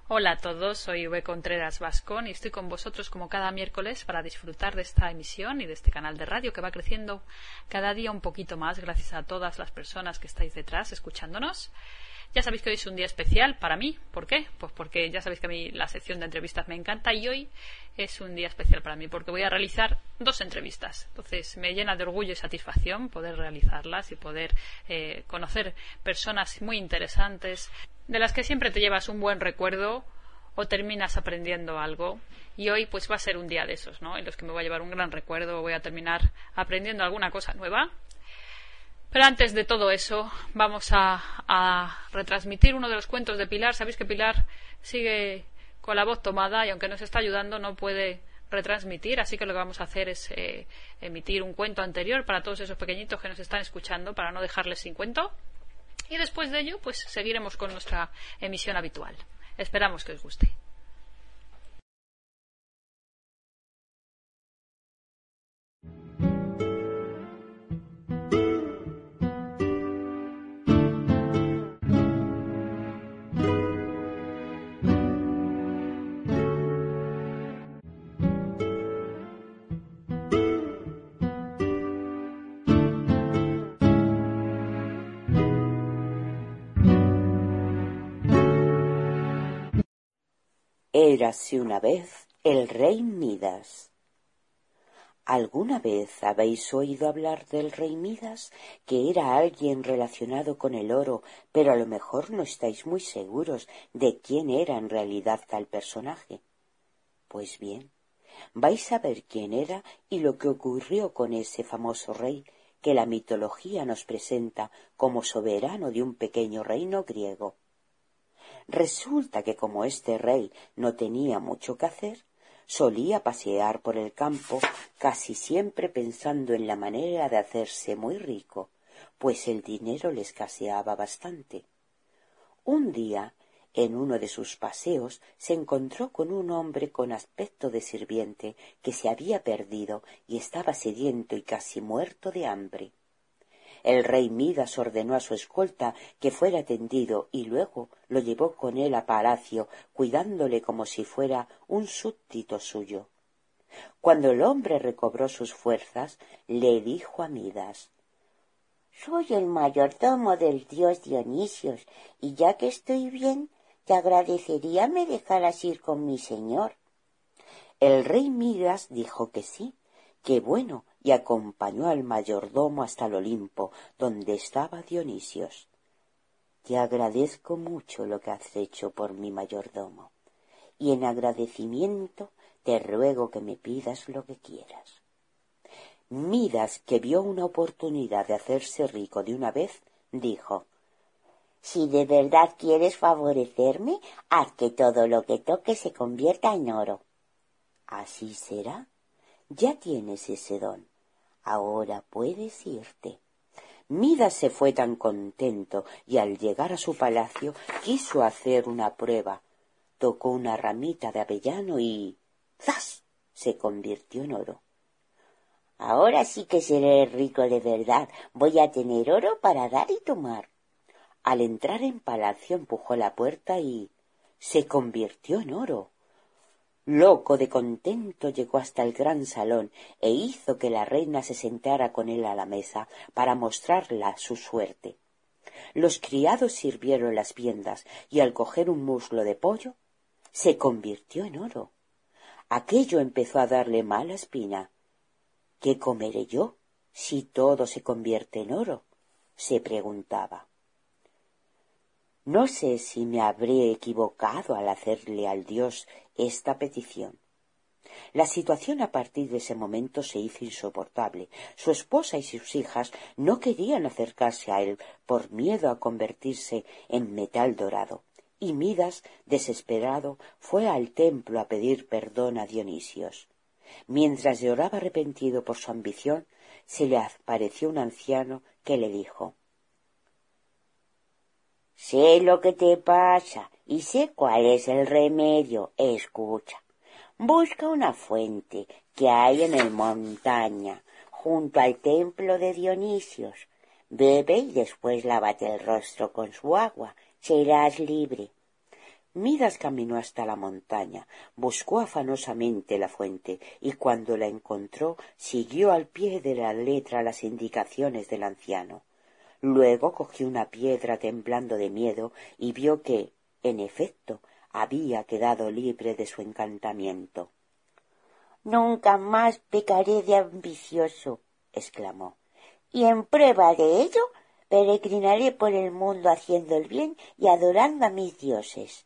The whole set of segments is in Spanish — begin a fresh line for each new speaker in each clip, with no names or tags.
Hola a todos, soy V. Contreras Vascón y estoy con vosotros como cada miércoles para disfrutar de esta emisión y de este canal de radio que va creciendo cada día un poquito más gracias a todas las personas que estáis detrás escuchándonos. Ya sabéis que hoy es un día especial para mí. ¿Por qué? Pues porque ya sabéis que a mí la sección de entrevistas me encanta y hoy es un día especial para mí porque voy a realizar 2 entrevistas. Entonces me llena de orgullo y satisfacción poder realizarlas y poder conocer personas muy interesantes de las que siempre te llevas un buen recuerdo o terminas aprendiendo algo. Y hoy pues va a ser un día de esos, ¿no? En los que me voy a llevar un gran recuerdo, voy a terminar aprendiendo alguna cosa nueva. Pero antes de todo eso, vamos a retransmitir uno de los cuentos de Pilar. Sabéis que Pilar sigue con la voz tomada y aunque nos está ayudando no puede retransmitir, así que lo que vamos a hacer es emitir un cuento anterior para todos esos pequeñitos que nos están escuchando para no dejarles sin cuento. Y después de ello, pues seguiremos con nuestra emisión habitual. Esperamos que os guste.
Érase una vez el rey Midas. ¿Alguna vez habéis oído hablar del rey Midas, que era alguien relacionado con el oro, pero a lo mejor no estáis muy seguros de quién era en realidad tal personaje? Pues bien, vais a ver quién era y lo que ocurrió con ese famoso rey que la mitología nos presenta como soberano de un pequeño reino griego. Resulta que como este rey no tenía mucho que hacer, solía pasear por el campo casi siempre pensando en la manera de hacerse muy rico, pues el dinero le escaseaba bastante. Un día, en uno de sus paseos, se encontró con un hombre con aspecto de sirviente que se había perdido y estaba sediento y casi muerto de hambre. El rey Midas ordenó a su escolta que fuera tendido y luego lo llevó con él a palacio, cuidándole como si fuera un súbdito suyo. Cuando el hombre recobró sus fuerzas, le dijo a Midas: «Soy el mayordomo del dios Dionisios, y ya que estoy bien, te agradecería me dejaras ir con mi señor». El rey Midas dijo que sí, que bueno, y acompañó al mayordomo hasta el Olimpo, donde estaba Dionisios. «Te agradezco mucho lo que has hecho por mi mayordomo, y en agradecimiento te ruego que me pidas lo que quieras». Midas, que vio una oportunidad de hacerse rico de una vez, dijo: «Si de verdad quieres favorecerme, haz que todo lo que toques se convierta en oro». «Así será. Ya tienes ese don. Ahora puedes irte». Midas se fue tan contento y al llegar a su palacio quiso hacer una prueba. Tocó una ramita de avellano y ¡zas!, se convirtió en oro. «Ahora sí que seré rico de verdad. Voy a tener oro para dar y tomar». Al entrar en palacio empujó la puerta y se convirtió en oro. Loco de contento llegó hasta el gran salón e hizo que la reina se sentara con él a la mesa para mostrarla su suerte. Los criados sirvieron las viandas y al coger un muslo de pollo se convirtió en oro. Aquello empezó a darle mala espina. «¿Qué comeré yo si todo se convierte en oro?», se preguntaba. «No sé si me habré equivocado al hacerle al dios esta petición». La situación a partir de ese momento se hizo insoportable. Su esposa y sus hijas no querían acercarse a él por miedo a convertirse en metal dorado, y Midas, desesperado, fue al templo a pedir perdón a Dionisios. Mientras lloraba arrepentido por su ambición, se le apareció un anciano que le dijo: «Sé lo que te pasa y sé cuál es el remedio. Escucha. Busca una fuente que hay en la montaña, junto al templo de Dionisios. Bebe y después lávate el rostro con su agua. Serás libre». Midas caminó hasta la montaña, buscó afanosamente la fuente, y cuando la encontró, siguió al pie de la letra las indicaciones del anciano. Luego cogió una piedra temblando de miedo y vio que, en efecto, había quedado libre de su encantamiento. «Nunca más pecaré de ambicioso», exclamó, «y en prueba de ello peregrinaré por el mundo haciendo el bien y adorando a mis dioses».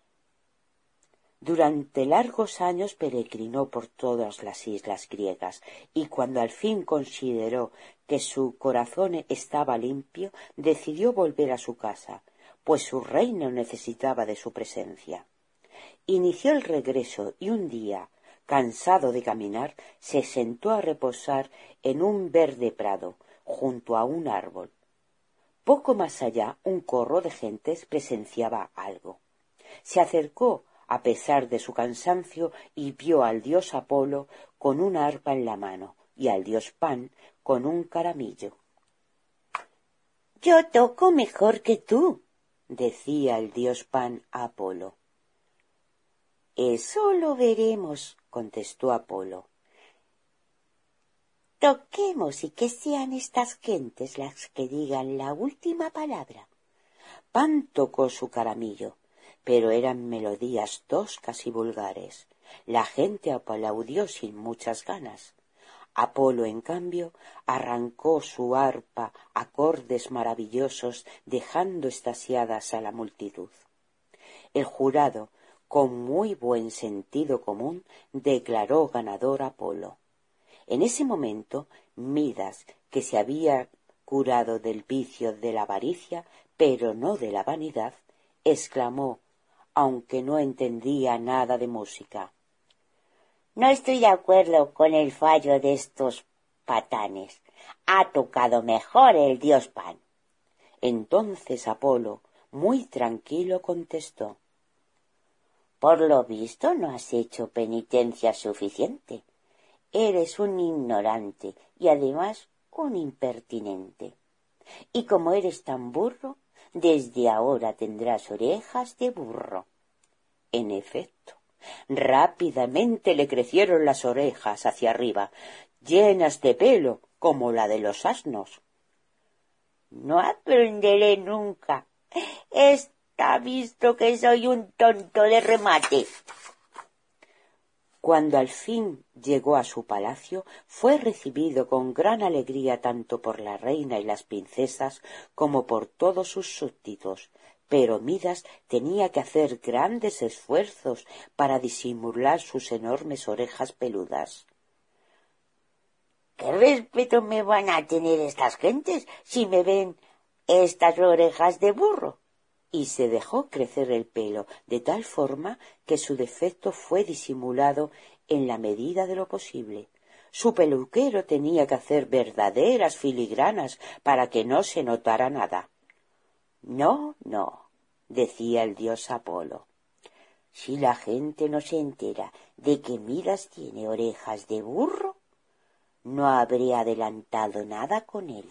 Durante largos años peregrinó por todas las islas griegas, y cuando al fin consideró que su corazón estaba limpio, decidió volver a su casa, pues su reino necesitaba de su presencia. Inició el regreso y un día, cansado de caminar, se sentó a reposar en un verde prado, junto a un árbol. Poco más allá, un corro de gentes presenciaba algo. Se acercó a pesar de su cansancio y vio al dios Apolo con una arpa en la mano y al dios Pan con un caramillo. «Yo toco mejor que tú», decía el dios Pan a Apolo. «Eso lo veremos», contestó Apolo. «Toquemos y que sean estas gentes las que digan la última palabra». Pan tocó su caramillo, pero eran melodías toscas y vulgares. La gente aplaudió sin muchas ganas. Apolo, en cambio, arrancó su arpa acordes maravillosos, dejando extasiadas a la multitud. El jurado, con muy buen sentido común, declaró ganador a Apolo. En ese momento, Midas, que se había curado del vicio de la avaricia, pero no de la vanidad, exclamó, aunque no entendía nada de música: «No estoy de acuerdo con el fallo de estos patanes. Ha tocado mejor el dios Pan». Entonces Apolo, muy tranquilo, contestó: «Por lo visto no has hecho penitencia suficiente. Eres un ignorante y además un impertinente. Y como eres tan burro, desde ahora tendrás orejas de burro». En efecto, rápidamente le crecieron las orejas hacia arriba, llenas de pelo como la de los asnos. «No aprenderé nunca. Está visto que soy un tonto de remate». Cuando al fin llegó a su palacio, fue recibido con gran alegría tanto por la reina y las princesas como por todos sus súbditos, pero Midas tenía que hacer grandes esfuerzos para disimular sus enormes orejas peludas. «¿Qué respeto me van a tener estas gentes si me ven estas orejas de burro?» Y se dejó crecer el pelo de tal forma que su defecto fue disimulado en la medida de lo posible. Su peluquero tenía que hacer verdaderas filigranas para que no se notara nada. «No, no», decía el dios Apolo, «si la gente no se entera de que Midas tiene orejas de burro, no habré adelantado nada con él.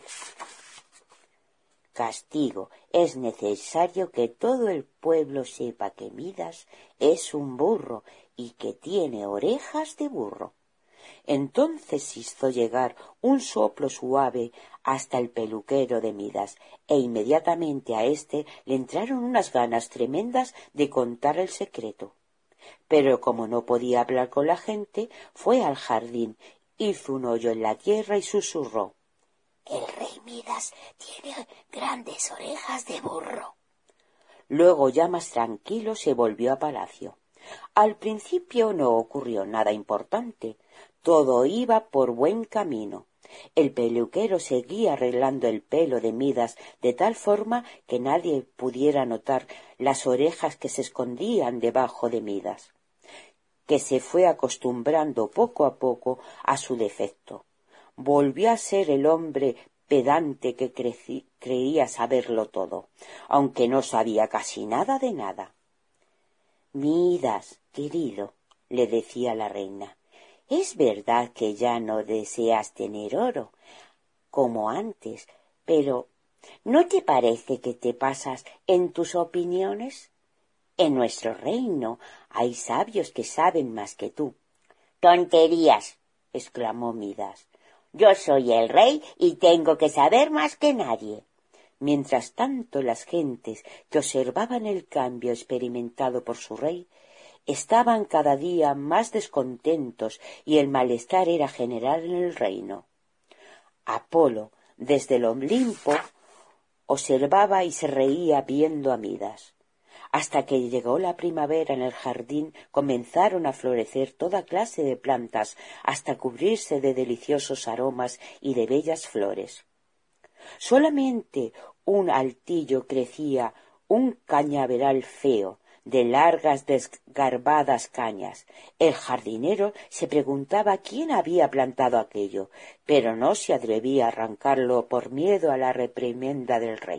Castigo, es necesario que todo el pueblo sepa que Midas es un burro y que tiene orejas de burro». Entonces hizo llegar un soplo suave hasta el peluquero de Midas, e inmediatamente a éste le entraron unas ganas tremendas de contar el secreto. Pero como no podía hablar con la gente, fue al jardín, hizo un hoyo en la tierra y susurró: «El rey Midas tiene grandes orejas de burro». Luego, ya más tranquilo, se volvió a palacio. Al principio no ocurrió nada importante. Todo iba por buen camino. El peluquero seguía arreglando el pelo de Midas de tal forma que nadie pudiera notar las orejas que se escondían debajo de Midas, que se fue acostumbrando poco a poco a su defecto. Volvió a ser el hombre pedante que creía saberlo todo, aunque no sabía casi nada de nada. «Midas, querido», le decía la reina, «es verdad que ya no deseas tener oro, como antes, pero ¿no te parece que te pasas en tus opiniones? En nuestro reino hay sabios que saben más que tú. —¡Tonterías! —exclamó Midas. —Yo soy el rey y tengo que saber más que nadie. Mientras tanto, las gentes que observaban el cambio experimentado por su rey estaban cada día más descontentos y el malestar era general en el reino. Apolo, desde el Olimpo, observaba y se reía viendo a Midas. Hasta que llegó la primavera en el jardín comenzaron a florecer toda clase de plantas hasta cubrirse de deliciosos aromas y de bellas flores. Solamente un altillo crecía, un cañaveral feo, de largas desgarbadas cañas. El jardinero se preguntaba quién había plantado aquello, pero no se atrevía a arrancarlo por miedo a la reprimenda del rey.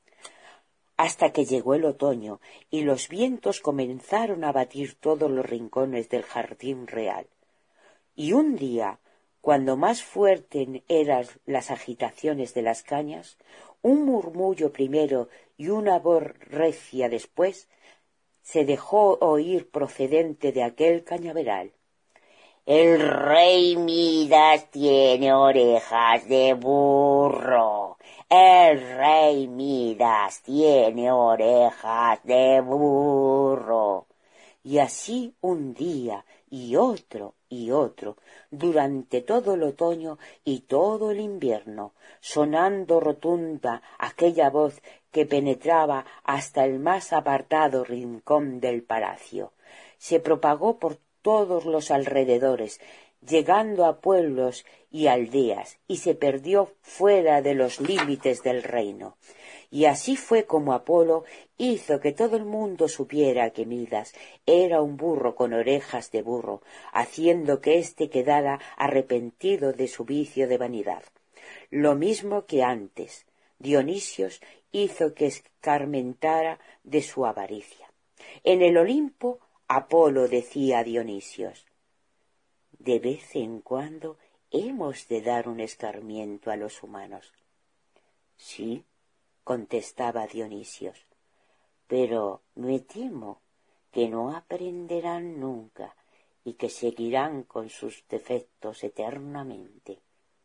Hasta que llegó el otoño y los vientos comenzaron a batir todos los rincones del jardín real. Y un día, cuando más fuertes eran las agitaciones de las cañas, un murmullo primero y una voz recia después, se dejó oír procedente de aquel cañaveral. «El rey Midas tiene orejas de burro. El rey Midas tiene orejas de burro». Y así un día y otro, durante todo el otoño y todo el invierno, sonando rotunda aquella voz que penetraba hasta el más apartado rincón del palacio. Se propagó por todos los alrededores, llegando a pueblos y aldeas, y se perdió fuera de los límites del reino. Y así fue como Apolo hizo que todo el mundo supiera que Midas era un burro con orejas de burro, haciendo que éste quedara arrepentido de su vicio de vanidad. Lo mismo que antes, Dionisios hizo que escarmentara de su avaricia. En el Olimpo, Apolo decía a Dionisios: «De vez en cuando hemos de dar un escarmiento a los humanos». «Sí», contestaba Dionisios, «pero me temo que no aprenderán nunca y que seguirán con sus defectos eternamente».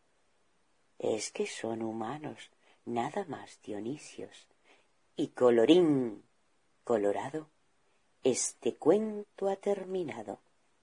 «Es que son humanos, nada más, Dionisios. Y colorín colorado, este cuento ha terminado».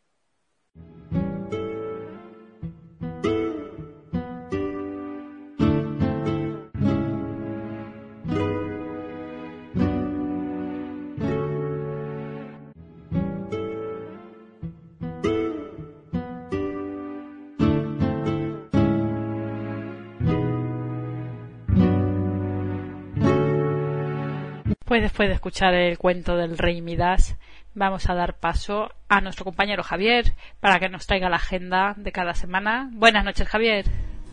Pues después de escuchar el cuento del rey Midas, vamos a dar paso a nuestro compañero Javier para que nos traiga la agenda de cada semana. Buenas noches, Javier.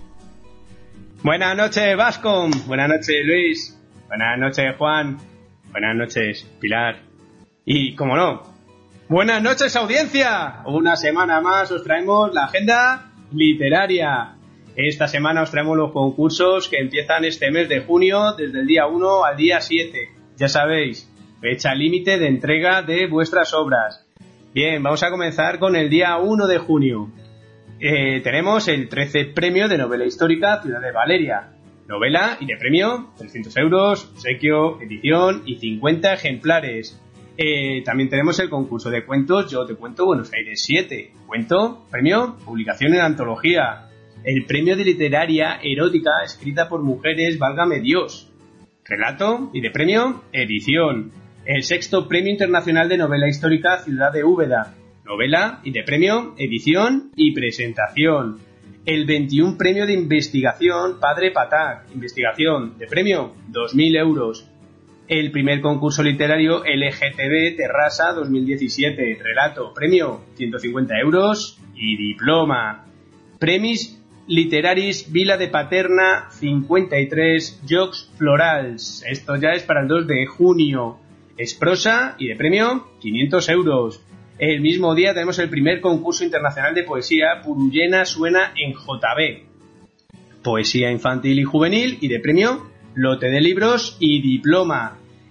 Buenas noches, Vasco. Buenas noches, Luis. Buenas noches, Juan. Buenas noches, Pilar. Y, como no, buenas noches, audiencia. Una semana más os traemos la agenda literaria. Esta semana os traemos los concursos que empiezan este mes de junio, desde el día 1 al día 7. Ya sabéis, fecha límite de entrega de vuestras obras. Bien, vamos a comenzar con el día 1 de junio. Tenemos el 13 premio de novela histórica Ciudad de Valeria. Novela y de premio 300 euros, obsequio, edición y 50 ejemplares. También tenemos el concurso de cuentos Yo te cuento Buenos Aires 7. Cuento, premio, publicación en antología. El premio de literaria erótica escrita por mujeres, válgame Dios. Relato y de premio, edición. El 6º Premio Internacional de Novela Histórica Ciudad de Úbeda. Novela y de premio, edición y presentación. El 21 Premio de Investigación Padre Patac. Investigación de premio, 2.000 euros. El primer concurso literario LGTB Terrassa 2017. Relato, premio, 150 euros y diploma. Premis Literaris Vila de Paterna 53 Jocs Florals. Esto ya es para el 2 de junio. Es prosa y de premio 500 euros. El mismo día tenemos el primer concurso internacional de poesía Purullena suena en JB. Poesía infantil y juvenil y de premio lote de libros y diploma.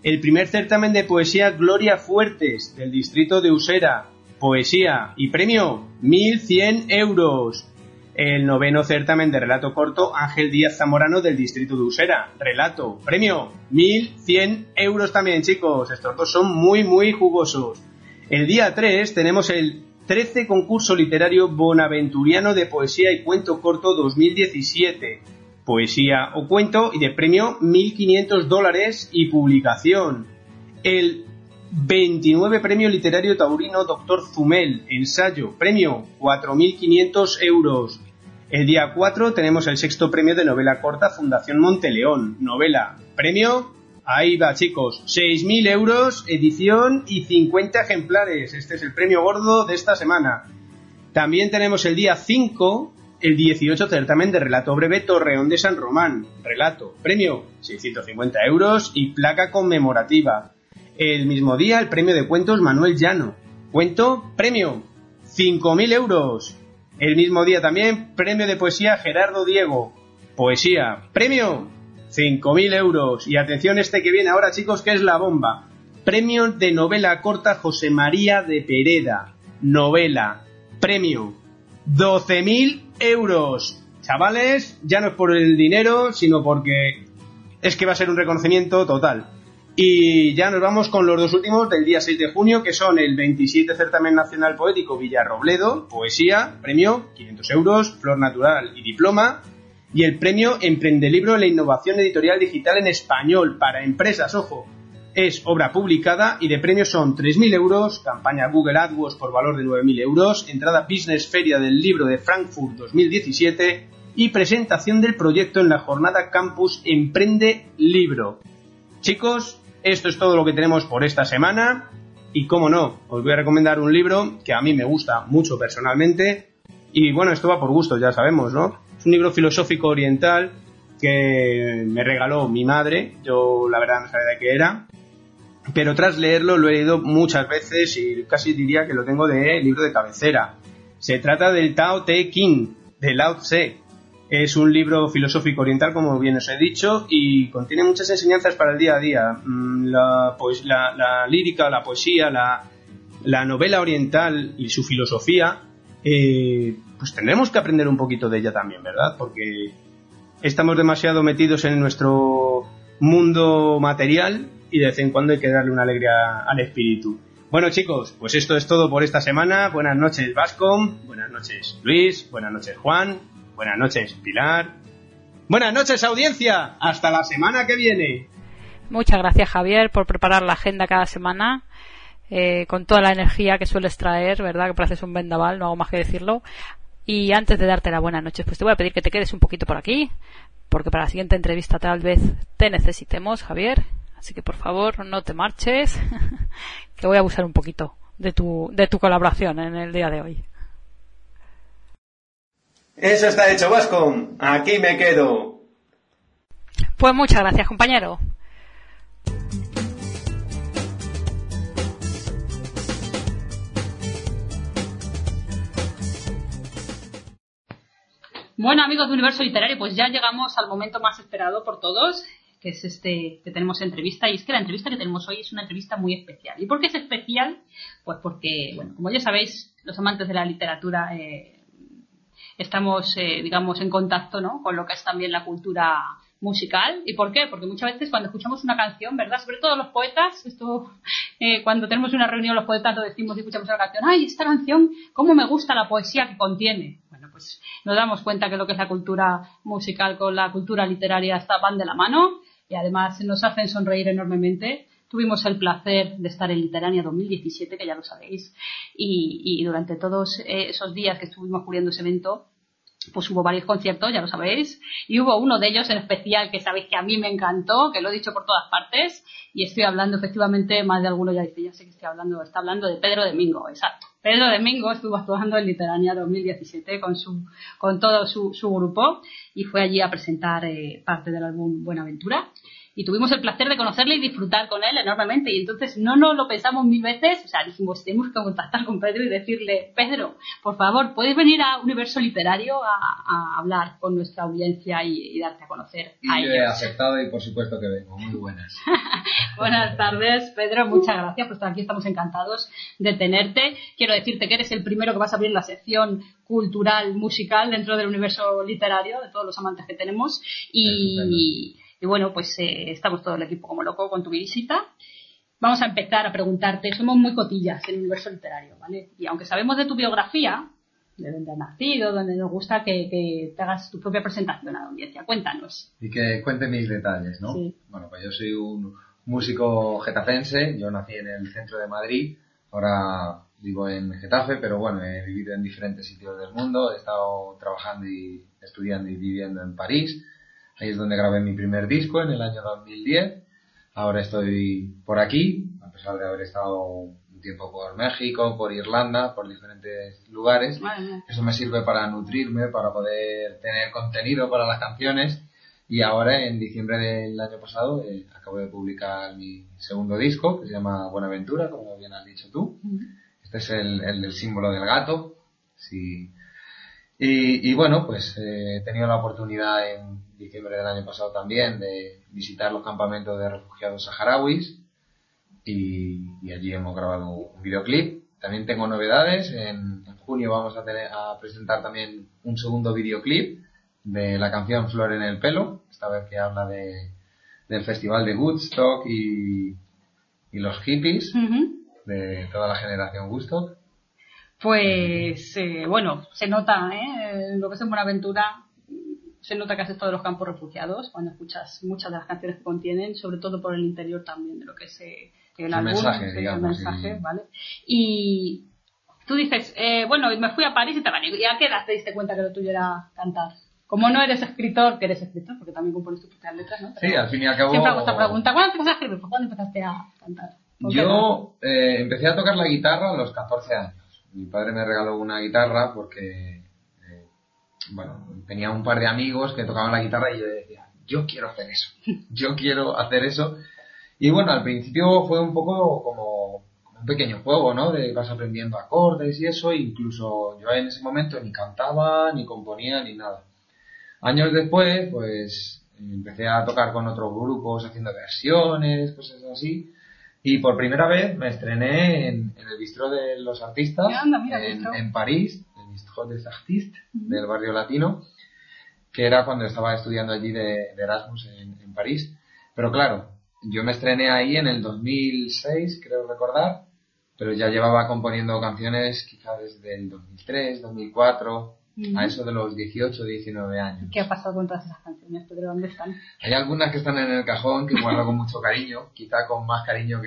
el primer certamen de poesía Gloria Fuertes, del distrito de Usera, poesía y premio 1.100 euros. El noveno certamen de relato corto Ángel Díaz Zamorano, del distrito de Usera, relato, premio 1.100 euros también, chicos. Estos dos son muy, muy jugosos. El día 3 tenemos el 13 concurso literario bonaventuriano de poesía y cuento corto 2017. Poesía o cuento y de premio $1.500 y publicación. El 29 premio literario taurino Dr. Zumel, ensayo, premio 4.500 euros. El día 4 tenemos el sexto premio de novela corta Fundación Monteleón, novela, premio, ahí va chicos, 6.000 euros, edición y 50 ejemplares. Este es el premio gordo de esta semana. También tenemos el día 5, el 18 certamen de relato breve Torreón de San Román, relato, premio, 650 euros y placa conmemorativa. El mismo día el premio de cuentos Manuel Llano, cuento, premio, 5.000 euros. El mismo día también premio de poesía Gerardo Diego, poesía, premio, 5.000 euros. Y atención este que viene ahora chicos, que es la bomba. Premio de novela corta José María de Pereda, novela, premio, 12.000 euros. Chavales, ya no es por el dinero, sino porque es que va a ser un reconocimiento total. Y ya nos vamos con los dos últimos del día 6 de junio, que son el 27 Certamen Nacional Poético Villarrobledo, poesía, premio, 500 euros, flor natural y diploma, y el premio Emprendelibro en la innovación editorial digital en español para empresas, ojo, es obra publicada y de premios son 3.000 euros, campaña Google AdWords por valor de 9.000 euros, entrada Business Feria del Libro de Frankfurt 2017 y presentación del proyecto en la jornada Campus Emprende Libro. Chicos, esto es todo lo que tenemos por esta semana y, como no, os voy a recomendar un libro que a mí me gusta mucho personalmente y, bueno, esto va por gusto, ya sabemos, ¿no? Es un libro filosófico oriental que me regaló mi madre, yo la verdad no sabía de qué era, pero tras leerlo lo he leído muchas veces y casi diría que lo tengo de libro de cabecera. Se trata del Tao Te Ching, de Lao Tse. Es un libro filosófico oriental, como bien os he dicho, y contiene muchas enseñanzas para el día a día. La lírica, la poesía, la novela oriental y su filosofía, pues tendremos que aprender un poquito de ella también, ¿verdad? Porque estamos demasiado metidos en nuestro mundo material y de vez en cuando hay que darle una alegría al espíritu. Bueno chicos, pues esto es todo por esta semana. Buenas noches Bascom, buenas noches Luis, buenas noches Juan, buenas noches Pilar, buenas noches audiencia, hasta la semana que viene.
Muchas gracias Javier por preparar la agenda cada semana con toda la energía que sueles traer, ¿verdad? Que pareces un vendaval, no hago más que decirlo. Y antes de darte las buenas noches, pues te voy a pedir que te quedes un poquito por aquí, porque para la siguiente entrevista tal vez te necesitemos, Javier. Así que por favor no te marches, que voy a abusar un poquito de tu colaboración en el día de hoy.
Eso está hecho, Bascom. Aquí me quedo.
Pues muchas gracias, compañero. Bueno, amigos de Universo Literario, pues ya llegamos al momento más esperado por todos, que es este que tenemos entrevista. Y es que la entrevista que tenemos hoy es una entrevista muy especial. ¿Y por qué es especial? Pues porque, bueno, como ya sabéis, los amantes de la literatura estamos, digamos, en contacto, ¿no?, con lo que es también la cultura musical. ¿Y por qué? Porque muchas veces cuando escuchamos una canción, ¿verdad?, sobre todo los poetas, cuando tenemos una reunión los poetas lo decimos y escuchamos una canción, ¡ay, esta canción, cómo me gusta la poesía que contiene! Bueno, pues nos damos cuenta que lo que es la cultura musical con la cultura literaria van de la mano y además nos hacen sonreír enormemente. Tuvimos el placer de estar en Literania 2017, que ya lo sabéis, y durante todos esos días que estuvimos cubriendo ese evento, pues hubo varios conciertos, ya lo sabéis, y hubo uno de ellos en especial que sabéis que a mí me encantó, que lo he dicho por todas partes, y estoy hablando, efectivamente, más de alguno ya dice, ya sé que está hablando de Pedro Domingo, exacto. Pedro Domingo estuvo actuando en Literania 2017 con todo su grupo, y fue allí a presentar parte del álbum Buenaventura.
y tuvimos el placer de conocerle y disfrutar con él enormemente. Y entonces no nos lo pensamos 1000 veces, o sea, dijimos, tenemos que contactar con Pedro y decirle, Pedro, por favor, ¿puedes venir a Universo Literario a hablar con nuestra audiencia y darte a conocer a
ellos?
Yo
he aceptado y por supuesto que vengo. Muy buenas.
Buenas tardes, Pedro, muchas gracias por estar aquí, estamos encantados de tenerte. Quiero decirte que eres el primero que vas a abrir la sección cultural, musical dentro del Universo Literario, de todos los amantes que tenemos. Y bueno, pues estamos todo el equipo como loco con tu visita. Vamos a empezar a preguntarte, somos muy cotillas en el Universo Literario, ¿vale? Y aunque sabemos de tu biografía, de dónde has nacido, donde nos gusta que te hagas tu propia presentación a la audiencia. Cuéntanos.
Y que cuente mis detalles, ¿no?
Sí.
Bueno, pues yo soy un músico getafense, yo nací en el centro de Madrid, ahora vivo en Getafe, pero bueno, he vivido en diferentes sitios del mundo, he estado trabajando y estudiando y viviendo en París. Ahí es donde grabé mi primer disco en el año 2010. Ahora estoy por aquí, a pesar de haber estado un tiempo por México, por Irlanda, por diferentes lugares.
Bueno.
Eso me sirve para nutrirme, para poder tener contenido para las canciones. Y ahora, en diciembre del año pasado, acabo de publicar mi segundo disco, que se llama Buenaventura, como bien has dicho tú. Este es el del símbolo del gato. Sí. Y bueno, pues he tenido la oportunidad en diciembre del año pasado también de visitar los campamentos de refugiados saharauis y allí hemos grabado un videoclip. También tengo novedades, en junio vamos a presentar también un segundo videoclip de la canción Flor en el pelo, esta vez que habla del festival de Woodstock y los hippies, de toda la generación Woodstock.
Pues bueno, se nota, lo que es en Buenaventura, se nota que has estado en los campos refugiados cuando escuchas muchas de las canciones que contienen, sobre todo por el interior también de lo que es el álbum,
mensaje, digamos,
el mensaje,
sí.
¿vale? Y tú dices, bueno, me fui a París y te gané. ¿Y a qué edad te diste cuenta que lo tuyo era cantar? Como no eres escritor, que eres escritor, porque también compones tus propias letras, ¿no? Pero
sí, al fin y al cabo...
siempre hago esta pregunta, ¿cuándo empezaste a escribir? ¿Cuándo empezaste a cantar?
Yo empecé a tocar la guitarra a los 14 años. Mi padre me regaló una guitarra porque, bueno, tenía un par de amigos que tocaban la guitarra y yo decía, yo quiero hacer eso, yo quiero hacer eso. Y bueno, al principio fue un poco como un pequeño juego, ¿no? De vas aprendiendo acordes y eso, incluso yo en ese momento ni cantaba, ni componía, ni nada. Años después, pues empecé a tocar con otros grupos haciendo versiones, cosas así. Y por primera vez me estrené en el Bistró de los Artistas, en París, el Bistró des Artistes, del barrio latino, que era cuando estaba estudiando allí de Erasmus en París. Pero claro, yo me estrené ahí en el 2006, creo recordar, pero ya llevaba componiendo canciones quizá desde el 2003, 2004... a eso de los 18, 19 años.
¿Qué ha pasado con todas esas canciones, Pedro? ¿Dónde están?
Hay algunas que están en el cajón, que guardo con mucho cariño, quizá con más cariño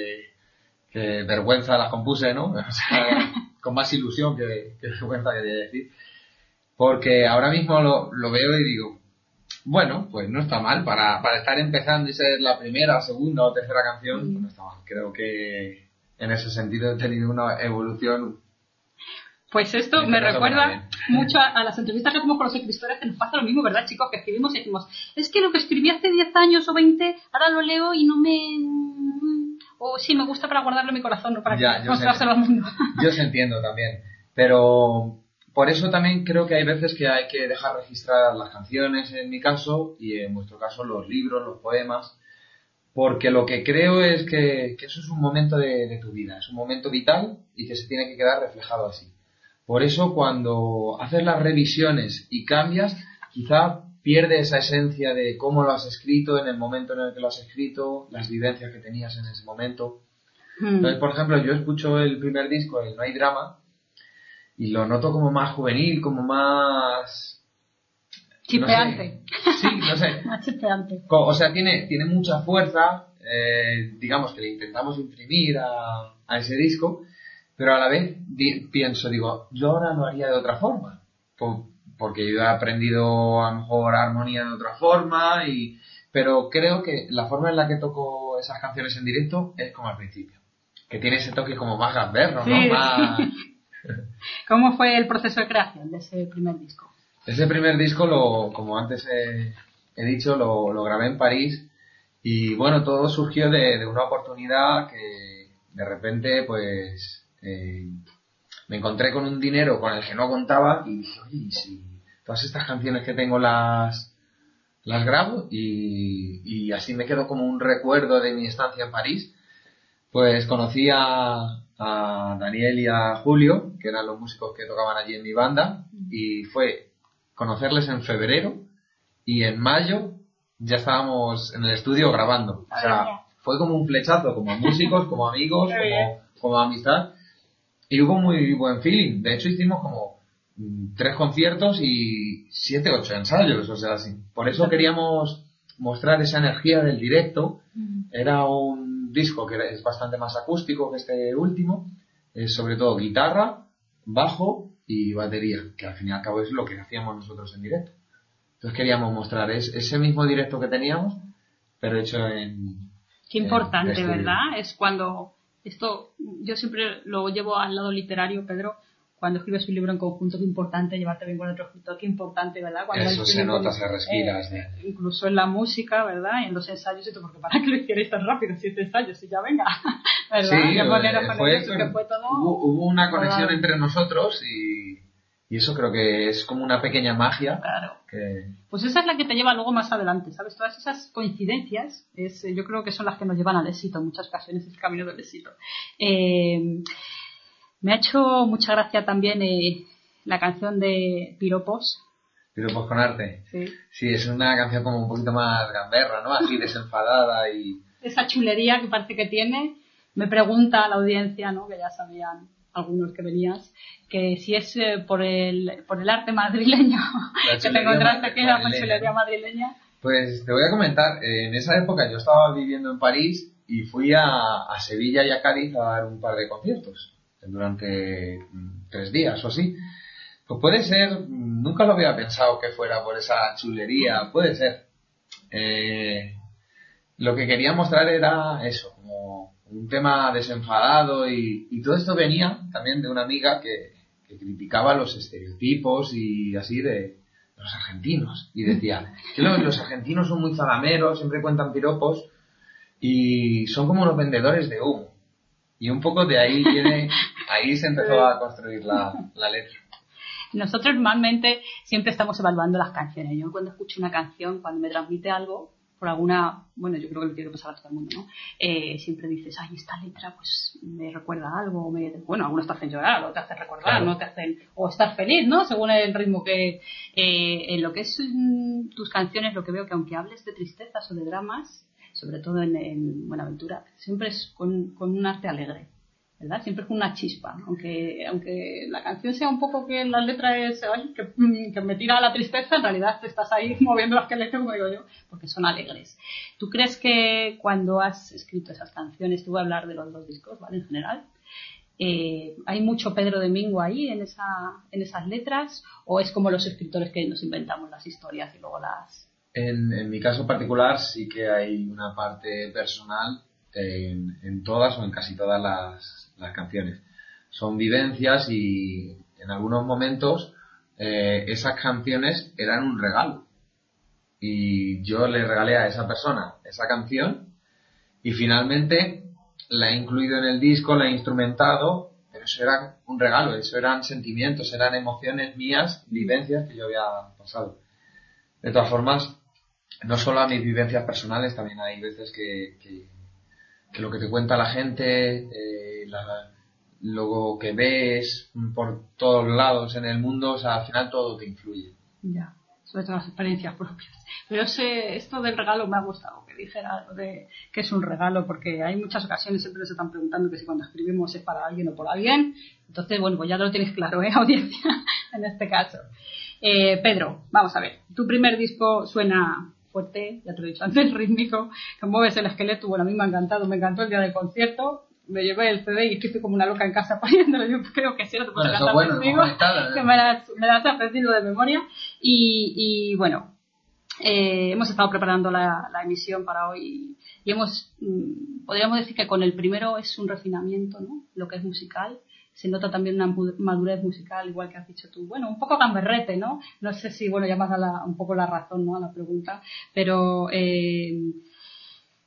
que vergüenza las compuse, ¿no? O sea, con más ilusión que vergüenza, quería decir. Porque ahora mismo lo veo y digo, bueno, pues no está mal, para estar empezando y ser la primera, segunda o tercera canción, pues no está mal. Creo que en ese sentido he tenido una evolución.
Pues esto me recuerda mucho a las entrevistas que hacemos con los escritores, que nos pasa lo mismo, ¿verdad, chicos? Que escribimos y decimos, es que lo que escribí hace 10 años o 20, ahora lo leo y no me... O sí, me gusta para guardarlo en mi corazón, no para mostrárselo al mundo.
Yo os entiendo también, pero por eso también creo que hay veces que hay que dejar registradas las canciones, en mi caso, y en vuestro caso los libros, los poemas, porque lo que creo es que eso es un momento de tu vida, es un momento vital y que se tiene que quedar reflejado así. Por eso cuando haces las revisiones y cambias, quizá pierde esa esencia de cómo lo has escrito, en el momento en el que lo has escrito, las vivencias que tenías en ese momento. Entonces, por ejemplo, yo escucho el primer disco, el No hay drama, y lo noto como más juvenil, como más...
Chispeante.
No sé. Sí, no sé.
Más chispeante.
O sea, tiene mucha fuerza, digamos que le intentamos imprimir a ese disco, pero a la vez digo, yo ahora lo haría de otra forma, porque yo he aprendido a lo mejor armonía de otra forma, pero creo que la forma en la que toco esas canciones en directo es como al principio, que tiene ese toque como más gamberro,
sí.
¿no? Más...
¿Cómo fue el proceso de creación de ese primer disco?
Ese primer disco, como antes he dicho, lo grabé en París Y bueno, todo surgió de una oportunidad que de repente pues me encontré con un dinero con el que no contaba y dije, oye, ¿y si todas estas canciones que tengo las grabo y así me quedo como un recuerdo de mi estancia en París? Pues conocí a Daniel y a Julio, que eran los músicos que tocaban allí en mi banda, y fue conocerles en febrero y en mayo ya estábamos en el estudio grabando. O sea, fue como un flechazo, como músicos, como amigos, como amistad, y hubo muy buen feeling. De hecho hicimos como 3 conciertos y 7, 8 ensayos, o sea, sí. Por eso queríamos mostrar esa energía del directo. Era un disco que es bastante más acústico que este último, es sobre todo guitarra, bajo y batería, que al fin y al cabo es lo que hacíamos nosotros en directo. Entonces queríamos mostrar ese mismo directo que teníamos, pero hecho en...
Qué importante, ¿verdad? Es cuando... Esto yo siempre lo llevo al lado literario, Pedro. Cuando escribes un libro en conjunto, qué importante llevarte bien con otro escritor, qué importante, ¿verdad? Cuando
eso se nota, se respira.
Incluso en la música, ¿verdad? Y en los ensayos, y todo, porque para que lo hicierais tan rápido, 7 ensayos y ya venga, ¿verdad?
Sí,
hubo
una conexión entre nosotros y eso creo que es como una pequeña magia.
Claro.
Que...
Pues esa es la que te lleva luego más adelante, ¿sabes? Todas esas coincidencias, yo creo que son las que nos llevan al éxito en muchas ocasiones, el camino del éxito. Me ha hecho mucha gracia también la canción de Piropos.
Piropos con arte.
Sí.
Sí, es una canción como un poquito más gamberra, ¿no? Así desenfadada y...
Esa chulería que parece que tiene. Me pregunta la audiencia, ¿no? Que ya sabían algunos que venías, que si es por el arte madrileño que te encontraste aquí en la chulería madrileña.
Pues te voy a comentar, en esa época yo estaba viviendo en París y fui a Sevilla y a Cádiz a dar un par de conciertos durante 3 días o así. Pues puede ser, nunca lo había pensado que fuera por esa chulería, puede ser. Lo que quería mostrar era eso, como un tema desenfadado y todo esto venía también de una amiga que criticaba los estereotipos y así de los argentinos y decía que los argentinos son muy zalameros, siempre cuentan piropos y son como los vendedores de humo. Y un poco de ahí ahí se empezó a construir la letra.
Nosotros normalmente siempre estamos evaluando las canciones. Yo cuando escucho una canción, cuando me transmite algo, por alguna, bueno, yo creo que le tiene que pasar a todo el mundo, ¿no? Siempre dices, ay, esta letra pues me recuerda a algo, bueno, algunos te hacen llorar, o te hacen recordar, claro. No te hacen, o estar feliz, ¿no? Según el ritmo que, en lo que es tus canciones, lo que veo que aunque hables de tristezas o de dramas, sobre todo en Buenaventura, siempre es con un arte alegre, ¿verdad? Siempre es con una chispa, aunque la canción sea un poco que la letra es que me tira a la tristeza, en realidad te estás ahí moviendo las esqueleto, como digo yo, porque son alegres. ¿Tú crees que cuando has escrito esas canciones, te voy a hablar de los 2 discos, ¿vale? En general, ¿hay mucho Pedro Domingo ahí en esas letras? ¿O es como los escritores que nos inventamos las historias y luego las...
En mi caso particular sí que hay una parte personal en todas o en casi todas las canciones. Son vivencias y en algunos momentos esas canciones eran un regalo. Y yo le regalé a esa persona esa canción y finalmente la he incluido en el disco, la he instrumentado, pero eso era un regalo, eso eran sentimientos, eran emociones mías, vivencias que yo había pasado. De todas formas, no solo a mis vivencias personales, también hay veces que lo que te cuenta la gente, lo que ves por todos lados en el mundo, o sea, al final todo te influye.
Ya, sobre todo las experiencias propias. Pero esto del regalo me ha gustado, que dijera lo de que es un regalo, porque hay muchas ocasiones, siempre nos están preguntando que si cuando escribimos es para alguien o por alguien. Entonces, bueno, pues ya lo tienes claro, audiencia, en este caso. Pedro, vamos a ver, tu primer disco suena fuerte, ya te lo he dicho antes, rítmico, que mueves el esqueleto. Bueno, a mí me encantó el día del concierto, me llevé el CD y estoy como una loca en casa poniéndolo. Yo creo que sí, no te puedo cantar contigo, que me las he aprendido de memoria. Y bueno, hemos estado preparando la emisión para hoy y podríamos decir que con el primero es un refinamiento, ¿no? Lo que es musical. Se nota también una madurez musical, igual que has dicho tú. Bueno, un poco gamberrete, ¿no? No sé si, bueno, ya me has dado un poco la razón, ¿no? A la pregunta. Pero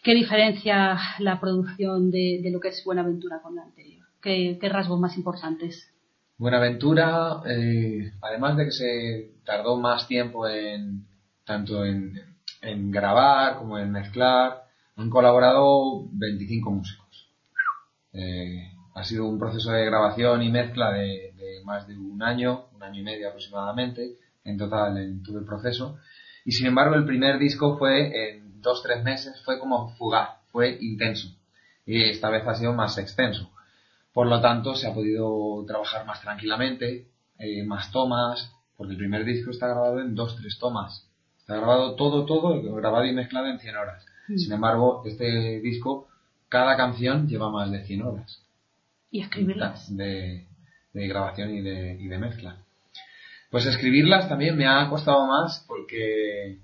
¿Qué diferencia la producción de lo que es Buenaventura con la anterior? ¿Qué rasgos más importantes?
Buenaventura, además de que se tardó más tiempo tanto en grabar como en mezclar, han colaborado 25 músicos. Ha sido un proceso de grabación y mezcla de más de un año y medio aproximadamente, en total en todo el proceso. Y sin embargo el primer disco fue en 2-3 meses, fue como fugaz, fue intenso. Y esta vez ha sido más extenso. Por lo tanto se ha podido trabajar más tranquilamente, más tomas, porque el primer disco está grabado en 2-3 tomas. Está grabado todo, grabado y mezclado en 100 horas. Sin embargo, este disco, cada canción lleva más de 100 horas.
¿Y escribirlas?
De grabación y de mezcla. Pues escribirlas también me ha costado más porque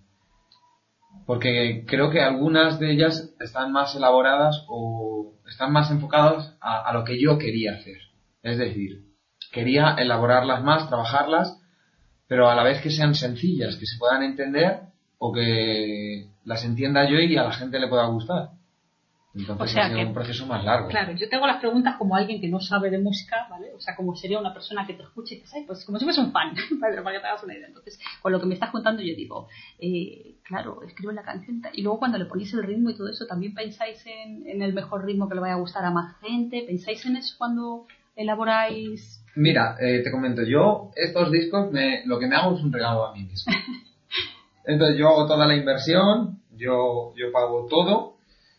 creo que algunas de ellas están más elaboradas o están más enfocadas a lo que yo quería hacer. Es decir, quería elaborarlas más, trabajarlas, pero a la vez que sean sencillas, que se puedan entender o que las entienda yo y a la gente le pueda gustar. Entonces ha sido un proceso más largo.
Claro, yo tengo las preguntas como alguien que no sabe de música, ¿vale? O sea, como sería una persona que te escuche y que sabe, pues como si fuese un fan, para que te hagas una idea. Entonces, con lo que me estás contando yo digo, claro, escribo la canción y luego cuando le ponéis el ritmo y todo eso, ¿también pensáis en el mejor ritmo que le vaya a gustar a más gente? ¿Pensáis en eso cuando elaboráis?
Mira, te comento, yo estos discos lo que me hago es un regalo a mí mismo. Entonces yo hago toda la inversión, yo pago todo.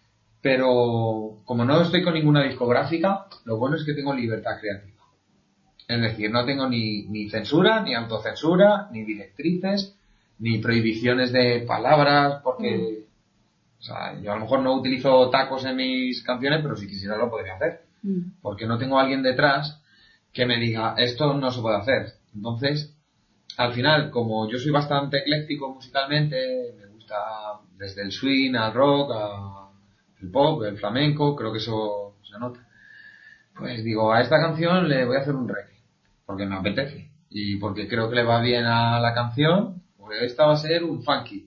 Pero como no estoy con ninguna discográfica, lo bueno es que tengo libertad creativa. Es decir, no tengo ni censura, ni autocensura, ni directrices, ni prohibiciones de palabras, porque o sea, yo a lo mejor no utilizo tacos en mis canciones, pero si quisiera lo podría hacer. Porque no tengo a alguien detrás que me diga, esto no se puede hacer. Entonces, al final, como yo soy bastante ecléctico musicalmente, me gusta desde el swing al rock, el pop, el flamenco, creo que eso se nota. Pues digo, a esta canción le voy a hacer un reggae, porque me apetece. Y porque creo que le va bien a la canción, pues esta va a ser un funky.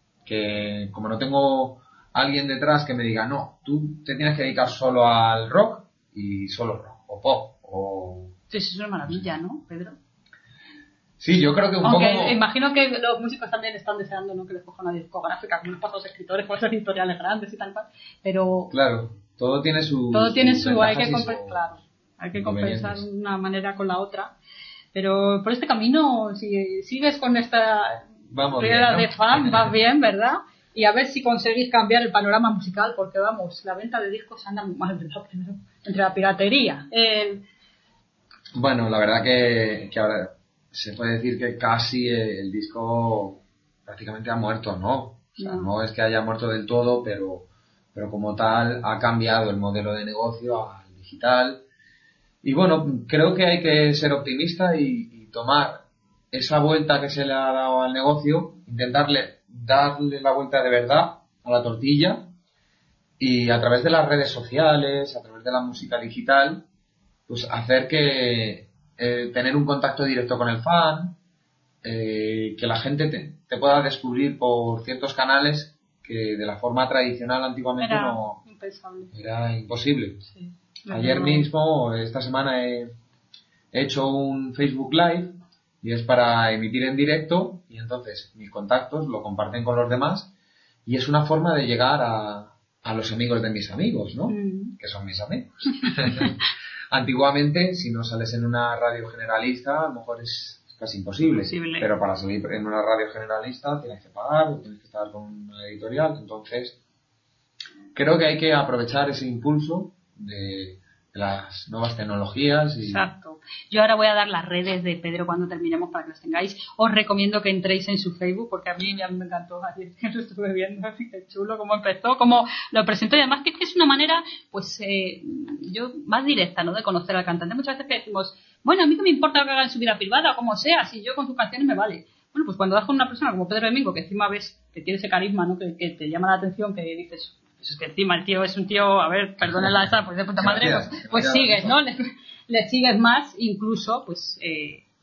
Que como no tengo alguien detrás que me diga, no, tú te tienes que dedicar solo al rock y solo rock, o pop, o...
Sí, eso es una maravilla, ¿no, Pedro?
Sí, yo creo que
Aunque
poco...
imagino que los músicos también están deseando, ¿no?, que les coja una discográfica, como nos pasa a los escritores, por ser editoriales grandes y tal, pero...
Claro, todo tiene su...
hay que claro, hay que compensar una manera con la otra. Pero por este camino, si sigues con esta idea de fan, vas bien, ¿verdad? Y a ver si conseguís cambiar el panorama musical, porque vamos, la venta de discos anda muy mal, ¿verdad? Entre la piratería,
Bueno, la verdad que ahora... se puede decir que casi el disco prácticamente ha muerto, ¿no? O sea, no es que haya muerto del todo, pero como tal ha cambiado el modelo de negocio al digital. Y bueno, creo que hay que ser optimista y tomar esa vuelta que se le ha dado al negocio, intentarle darle la vuelta de verdad a la tortilla y a través de las redes sociales, a través de la música digital, pues hacer que tener un contacto directo con el fan, que la gente te pueda descubrir por ciertos canales que de la forma tradicional antiguamente era imposible. Sí, ayer mismo, esta semana he hecho un Facebook Live y es para emitir en directo y entonces mis contactos lo comparten con los demás y es una forma de llegar a los amigos de mis amigos, ¿no? Que son mis amigos. Antiguamente, si no sales en una radio generalista, a lo mejor es casi imposible. Pero para salir en una radio generalista tienes que pagar, tienes que estar con una editorial. Entonces, creo que hay que aprovechar ese impulso de las nuevas tecnologías.
Exacto. Yo ahora voy a dar las redes de Pedro cuando terminemos para que las tengáis. Os recomiendo que entréis en su Facebook porque a mí ya me encantó ayer que lo estuve viendo, así que chulo cómo empezó, cómo lo presentó y además que es una manera pues yo más directa, ¿no?, de conocer al cantante. Muchas veces decimos, bueno, a mí no me importa lo que haga en su vida privada o como sea, si yo con sus canciones me vale. Bueno, pues cuando das con una persona como Pedro Domingo, que encima ves que tiene ese carisma, ¿no?, que te llama la atención, que dices, pues es que encima el tío es un tío, a ver, perdónenla esa, pues de puta madre, pues sigues, ¿no? Le sigues más, incluso, pues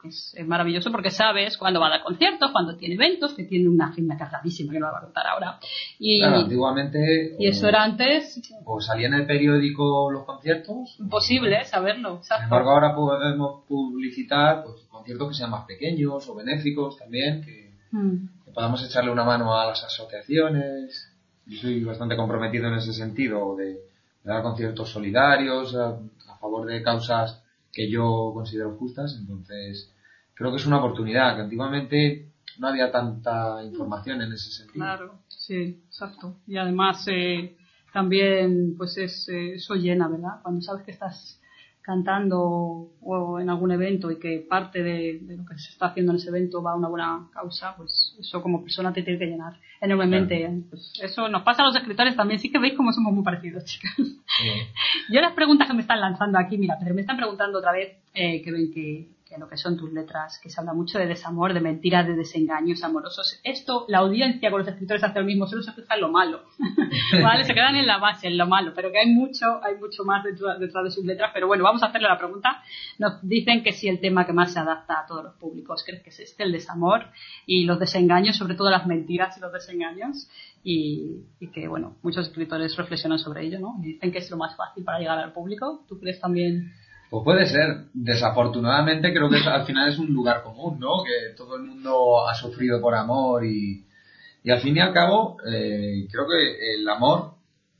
que es maravilloso porque sabes cuándo va a dar conciertos, cuándo tiene eventos, que tiene una agenda cargadísima que no la va a contar ahora. Y,
claro, antiguamente...
Y eso era antes...
O salía en el periódico los conciertos.
Imposible saberlo, exacto.
Sin embargo, ahora podemos publicitar pues, conciertos que sean más pequeños o benéficos también, que podamos echarle una mano a las asociaciones. Yo soy bastante comprometido en ese sentido, de dar conciertos solidarios a favor de causas que yo considero justas. Entonces creo que es una oportunidad, que antiguamente no había tanta información en ese sentido.
Claro, sí, exacto. Y además también pues eso llena, ¿verdad? Cuando sabes que estás cantando o en algún evento y que parte de lo que se está haciendo en ese evento va a una buena causa, pues eso como persona te tiene que llenar enormemente. Claro. Pues eso nos pasa a los escritores también. Sí que veis cómo somos muy parecidos, chicas. Yo las preguntas que me están lanzando aquí, mira, pero me están preguntando otra vez que ven que lo que son tus letras, que se habla mucho de desamor, de mentiras, de desengaños amorosos. Esto, la audiencia con los escritores hace lo mismo, solo se fija en lo malo. ¿Vale? Se quedan en la base, en lo malo, pero que hay mucho más detrás de sus letras. Pero bueno, vamos a hacerle la pregunta. Nos dicen que si el tema que más se adapta a todos los públicos, ¿crees que es el desamor y los desengaños, sobre todo las mentiras y los desengaños? Y que, bueno, muchos escritores reflexionan sobre ello, ¿no? Y dicen que es lo más fácil para llegar al público. ¿Tú crees también...?
Pues puede ser. Desafortunadamente creo que al final es un lugar común, ¿no? Que todo el mundo ha sufrido por amor y al fin y al cabo creo que el amor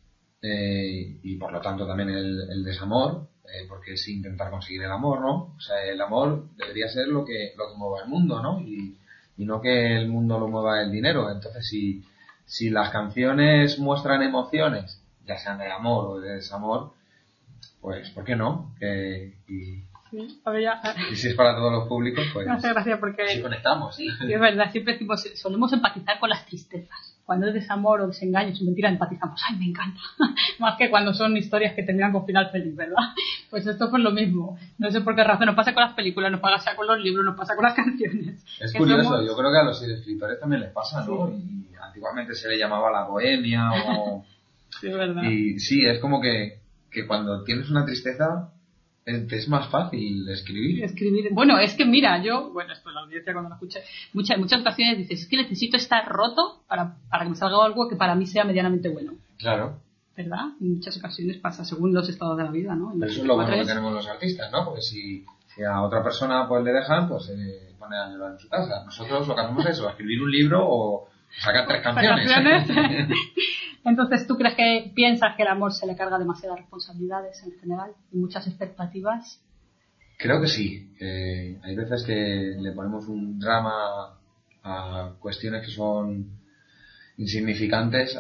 y por lo tanto también el desamor, porque es intentar conseguir el amor, ¿no? O sea, el amor debería ser lo que mueva el mundo, ¿no? Y no que el mundo lo mueva el dinero. Entonces si las canciones muestran emociones, ya sean de amor o de desamor, pues, ¿por qué no? Y si es para todos los públicos, pues...
Muchas gracias porque...
Sí conectamos.
Sí, es verdad, siempre decimos, solemos empatizar con las tristezas. Cuando es desamor o desengaño, es mentira, empatizamos. ¡Ay, me encanta! Más que cuando son historias que terminan con final feliz, ¿verdad? Pues esto fue lo mismo. No sé por qué razón. Nos pasa con las películas, nos pasa con los libros, nos pasa con las canciones.
Es curioso, yo creo que a los escritores también les pasa, ¿no? Sí. Y antiguamente se le llamaba la bohemia o...
Sí, es verdad.
Y sí, es como que cuando tienes una tristeza es más fácil escribir.
Bueno, es que mira, esto la audiencia cuando lo escuché, muchas ocasiones dices, es que necesito estar roto para que me salga algo que para mí sea medianamente bueno.
Claro.
¿Verdad? En muchas ocasiones pasa según los estados de la vida, ¿no?
Pero eso es lo bueno que tenemos los artistas, ¿no? Porque si a otra persona pues le dejan, pues se pone a llorar en su casa. Nosotros lo que hacemos es eso, escribir un libro o sacar 3 canciones.
Entonces, ¿tú piensas que el amor se le carga demasiadas responsabilidades en general y muchas expectativas?
Creo que sí. Hay veces que le ponemos un drama a cuestiones que son insignificantes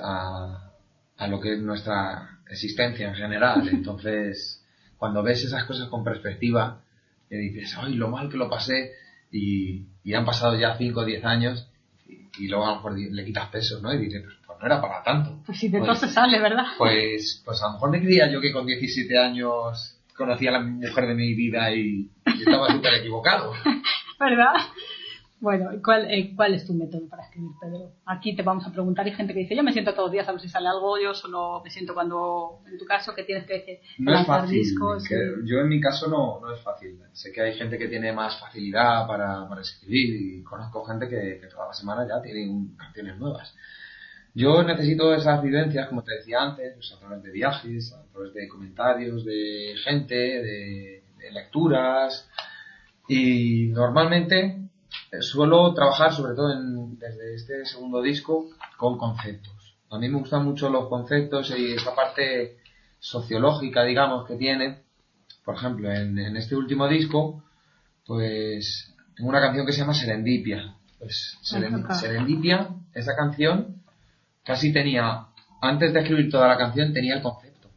a lo que es nuestra existencia en general. Entonces, cuando ves esas cosas con perspectiva, te dices, ¡ay, lo mal que lo pasé! Y han pasado ya 5 o 10 años y luego a lo mejor le quitas peso, ¿no? Y dices, pues no era para tanto.
Pues si de todo se sale, ¿verdad?
Pues a lo mejor me creía yo que con 17 años conocía a la mujer de mi vida y estaba súper equivocado.
¿Verdad? Bueno, ¿cuál es tu método para escribir, Pedro? Aquí te vamos a preguntar. Hay gente que dice, yo me siento todos los días a ver si sale algo, yo solo me siento cuando, en tu caso, que tienes que
lanzar discos. Yo en mi caso no es fácil. Sé que hay gente que tiene más facilidad para escribir y conozco gente que toda la semana ya tiene canciones nuevas. Yo necesito esas vivencias, como te decía antes, pues a través de viajes, a través de comentarios de gente, de lecturas, y normalmente suelo trabajar sobre todo desde este segundo disco con conceptos. A mí me gustan mucho los conceptos y esa parte sociológica, digamos, que tiene. Por ejemplo, en este último disco, pues tengo una canción que se llama Serendipia. Pues Serendipia, esa canción, casi tenía, antes de escribir toda la canción, tenía el concepto.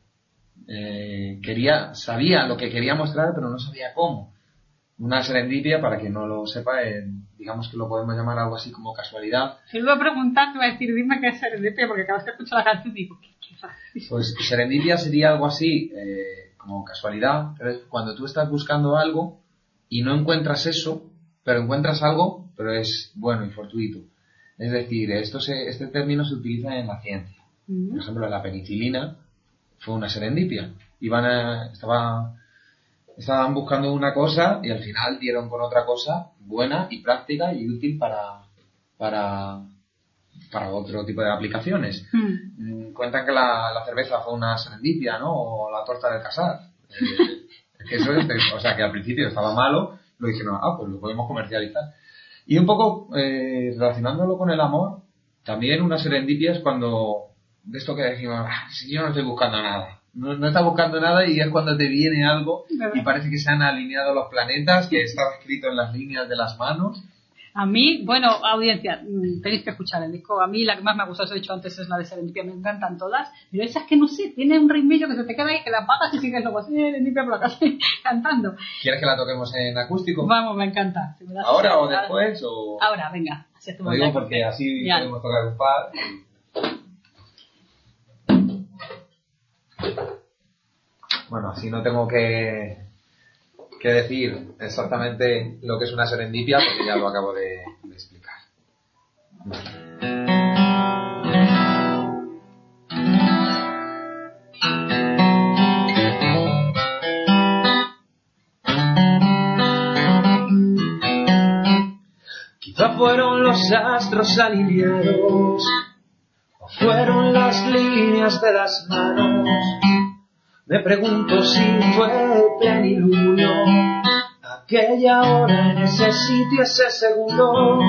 Sabía lo que quería mostrar, pero no sabía cómo. Una serendipia, para quien no lo sepa, digamos que lo podemos llamar algo así como casualidad.
Si iba a preguntar, te iba a decir, dime qué es serendipia, porque cada vez que escucho la canción digo, ¿qué es?
Pues serendipia sería algo así, como casualidad, pero es cuando tú estás buscando algo y no encuentras eso, pero encuentras algo, pero es bueno y fortuito. Es decir, este término se utiliza en la ciencia. Por ejemplo, la penicilina fue una serendipia. Estaba estaban buscando una cosa y al final dieron con otra cosa buena y práctica y útil para otro tipo de aplicaciones. Cuentan que la cerveza fue una serendipia, ¿no? O la torta del casar. Que eso es, o sea, que al principio estaba malo, lo dijeron, pues lo podemos comercializar. Y un poco relacionándolo con el amor, también una serendipia es cuando, de esto que decimos, si yo no estoy buscando nada. No está buscando nada y es cuando te viene algo y parece que se han alineado los planetas, que estaba escrito en las líneas de las manos.
A mí, bueno, audiencia, tenéis que escuchar el disco. A mí la que más me ha gustado, os he dicho antes, es la de Serendipia, me encantan todas. Pero esas que no sé, tiene un ritmillo que se te queda ahí, que la apagas y sigues luego Serendipia por la calle cantando.
¿Quieres que la toquemos en acústico?
Vamos, me encanta. Si
¿Ahora o después? O...
Ahora, venga. Así
lo digo porque así
ya
podemos tocar un par. Bueno, así no tengo que decir exactamente lo que es una serendipia, porque ya lo acabo de explicar.
Quizá fueron los astros alineados, o fueron las líneas de las manos. Me pregunto si fue plenilunio, aquella hora, en ese sitio, ese segundo.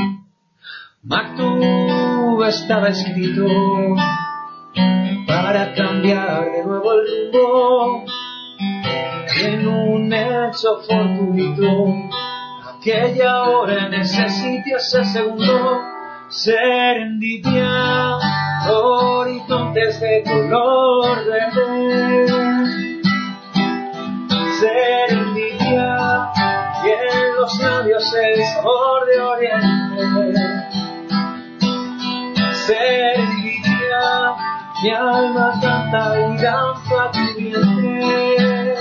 Maktub estaba escrito para cambiar de nuevo el rumbo. En un hecho fortuito, aquella hora, en ese sitio, ese segundo. Serendipia, horizontes de color verde. Serendipia, y en los labios el sabor de oriente. Serendipia, mi alma canta y danza tu vientre.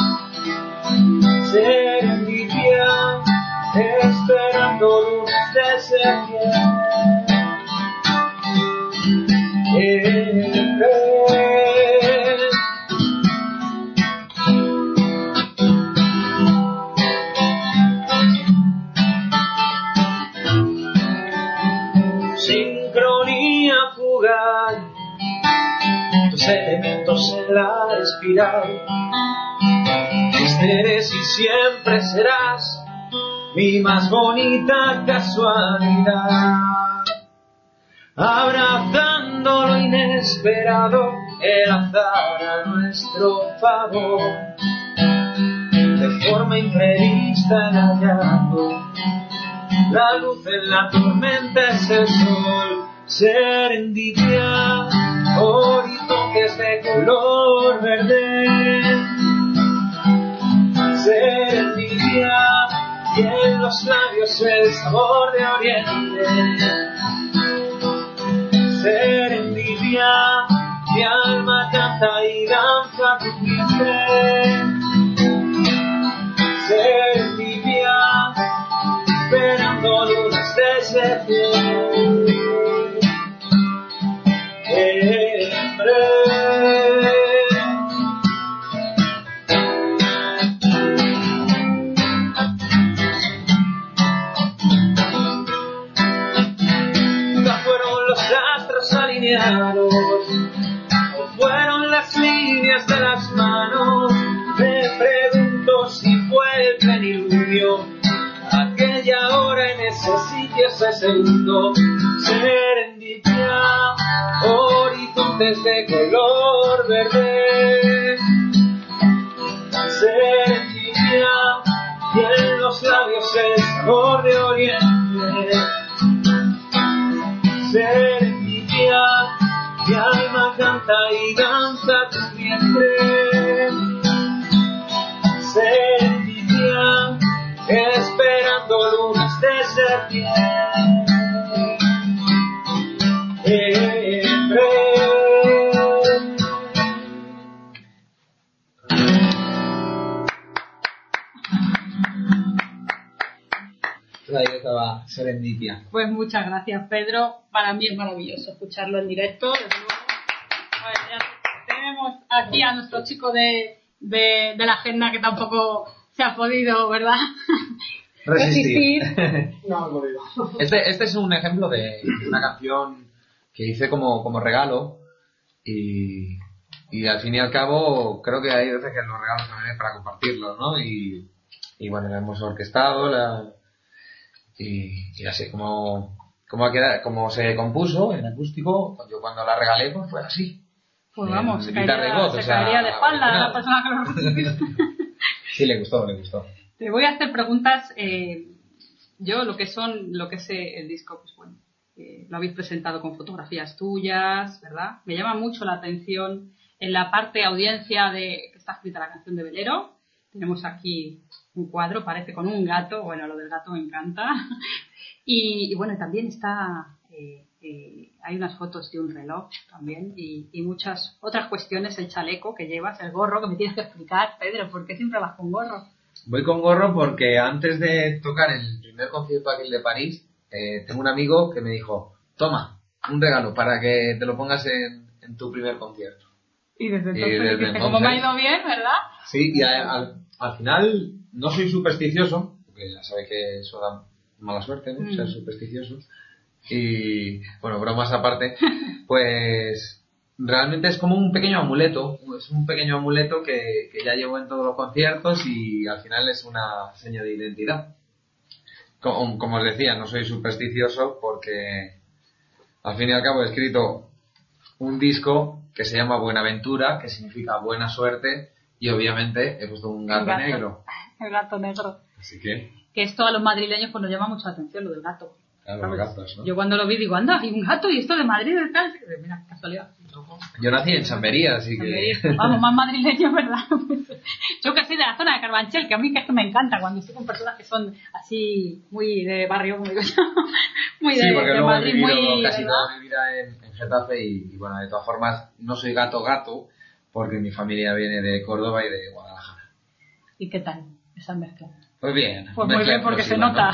Serendipia, esperando lunas de septiembre. Sincronía fugaz, tus elementos en la espiral. Eres y siempre serás mi más bonita casualidad. Abrazando lo inesperado, el azar a nuestro favor. De forma imprevista el hallazgo, la luz en la tormenta es el sol. Serendipia, horizontes de color verde. Serendipia, y en los labios el sabor de oriente. Serendipia, mi alma canta y danza tu vientre. Serendipia, esperando lunas de septiembre. O fueron las líneas de las manos. Me pregunto si fue el plenilunio, aquella hora, en ese sitio, ese segundo. Serendipia, horizontes de color verde. Serendipia, y en los labios el sabor de oriente. Serendipia, mi alma canta y danza tu vientre. Serendipia, esperando lunas de septiembre.
Ahí estaba Serendipia.
Pues muchas gracias, Pedro. Para mí es maravilloso escucharlo en directo. Desde luego. Ya tenemos aquí a nuestro chico de de la agenda que tampoco se ha podido, ¿verdad?
Resistir.
No, no digo.
Este es un ejemplo de una canción que hice como regalo y al fin y al cabo creo que hay veces que los regalos también es para compartirlos, ¿no? Y bueno, la hemos orquestado y así como se compuso en acústico, yo cuando la regalé pues fue así.
Pues vamos, se
guitarra y voz,
caería de espalda a la persona que lo recibió.
Sí, le gustó.
Te voy a hacer preguntas. Yo lo que es el disco, pues bueno, lo habéis presentado con fotografías tuyas, ¿verdad? Me llama mucho la atención en la parte audiencia de que está escrita la canción de Velero. Tenemos aquí un cuadro, parece con un gato. Bueno, lo del gato me encanta. Y bueno, también está hay unas fotos de un reloj también y muchas otras cuestiones, el chaleco que llevas, el gorro, que me tienes que explicar, Pedro, ¿por qué siempre vas con gorro?
Voy con gorro porque antes de tocar el primer concierto aquí de París, tengo un amigo que me dijo, toma, un regalo para que te lo pongas en tu primer concierto.
Y desde entonces, como me ha ido bien, ¿verdad?
Sí, y al final no soy supersticioso, porque ya sabes que eso da mala suerte, ¿no? Ser supersticioso. Y bueno, bromas aparte, pues realmente es como un pequeño amuleto, que ya llevo en todos los conciertos y al final es una seña de identidad. Como os decía, no soy supersticioso porque al fin y al cabo he escrito un disco que se llama Buenaventura, que significa buena suerte, y obviamente he puesto un gato negro.
El gato negro.
Así que
esto a los madrileños pues nos llama mucho la atención, lo del gato.
Claro, los gatos, ¿no?
Yo cuando lo vi digo, anda, hay un gato y esto de Madrid y tal. Mira, casualidad.
Yo nací en Chamberí, así que...
Vamos, más madrileño, ¿verdad? Yo que soy de la zona de Carabanchel, que a mí que esto me encanta cuando estoy con personas que son así muy de barrio, como digo yo. Muy
sí, porque
de
luego
Madrid,
he vivido
muy...
casi
¿verdad?
toda mi vida en Getafe y bueno, de todas formas no soy gato, porque mi familia viene de Córdoba y de Guadalajara.
¿Y qué tal esa mezcla?
Pues bien.
Pues muy bien, porque se nota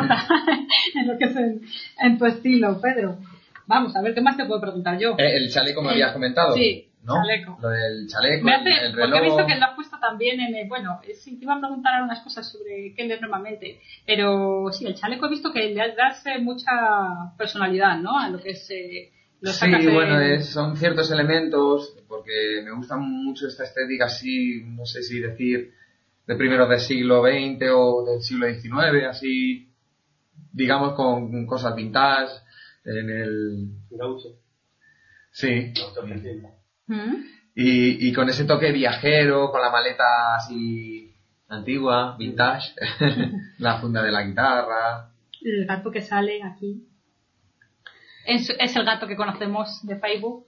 en lo que es en tu estilo, Pedro. Vamos, a ver, ¿qué más te puedo preguntar yo?
El chaleco me habías comentado.
Sí,
¿no?
chaleco.
Lo del chaleco, el reloj...
Porque he visto que lo has puesto también en... Bueno, sí, te iba a preguntar algunas cosas sobre qué lees normalmente, pero sí, el chaleco he visto que le das mucha personalidad, ¿no? A lo que es...
Sí, bueno, son ciertos elementos, porque me gusta mucho esta estética así, no sé si decir... de primeros del siglo XX o del siglo XIX, así, digamos, con cosas vintage, en el...
Gaucho.
Sí.
¿Mm?
Y con ese toque viajero, con la maleta así antigua, vintage, la funda de la guitarra.
El gato que sale aquí. Es el gato que conocemos de Facebook.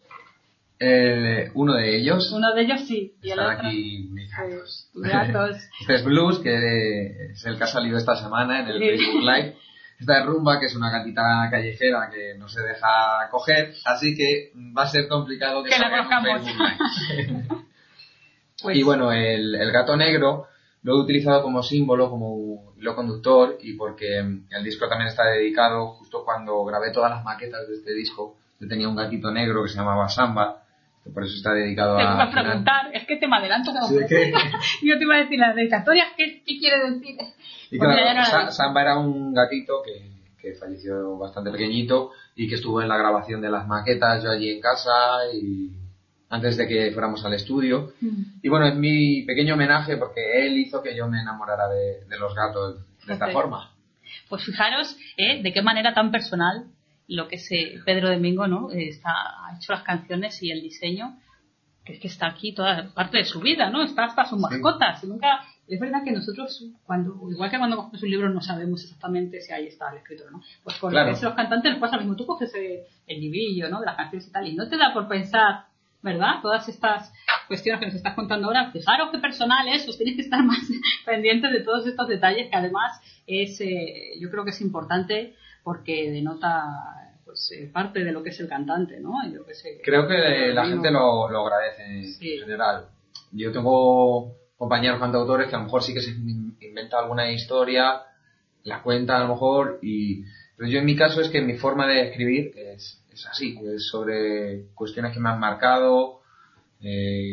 Uno de ellos.
Uno de ellos sí. Y el
están
otro.
aquí mis gatos.
Gatos.
Este es Blues, que es el que ha salido esta semana en el Facebook Live. Esta es Rumba, que es una gatita callejera que no se deja coger, así que va a ser complicado que
la
salga en
conozcamos.
Facebook Live.
Pues,
Y bueno, el gato negro lo he utilizado como símbolo, como hilo conductor, y porque el disco también está dedicado, justo cuando grabé todas las maquetas de este disco, yo tenía un gatito negro que se llamaba Samba, que por eso está dedicado
te
a...
iba a preguntar, es que te me adelanto.
Sí,
Yo te iba a decir las dedicatorias, ¿qué quiere decir?
Y
Pues
claro,
mira, ya no la
Samba era un gatito que falleció bastante pequeñito y que estuvo en la grabación de las maquetas, yo allí en casa, y antes de que fuéramos al estudio. Y bueno, es mi pequeño homenaje porque él hizo que yo me enamorara de los gatos de esta forma.
Pues fijaros de qué manera tan personal lo que es Pedro Domingo, ¿no? Ha hecho las canciones y el diseño, que es que está aquí toda parte de su vida, ¿no? Está hasta sus mascotas. Sí. Nunca... Es verdad que nosotros, igual que cuando cogemos un libro no sabemos exactamente si ahí está el escritor, ¿no? Pues con lo que es los cantantes nos pasa lo mismo. Tú coges el libillo, ¿no? De las canciones y tal, y no te da por pensar, ¿verdad? Todas estas cuestiones que nos estás contando ahora, fijaros qué personal es, os tenéis que estar más pendientes de todos estos detalles, que además es, yo creo que es importante porque denota pues parte de lo que es el cantante, ¿no? Y lo que
creo que la gente lo agradece en general. Yo tengo compañeros cantautores que a lo mejor sí que se inventa alguna historia, la cuenta a lo mejor, pero yo en mi caso es que mi forma de escribir es así, es sobre cuestiones que me han marcado,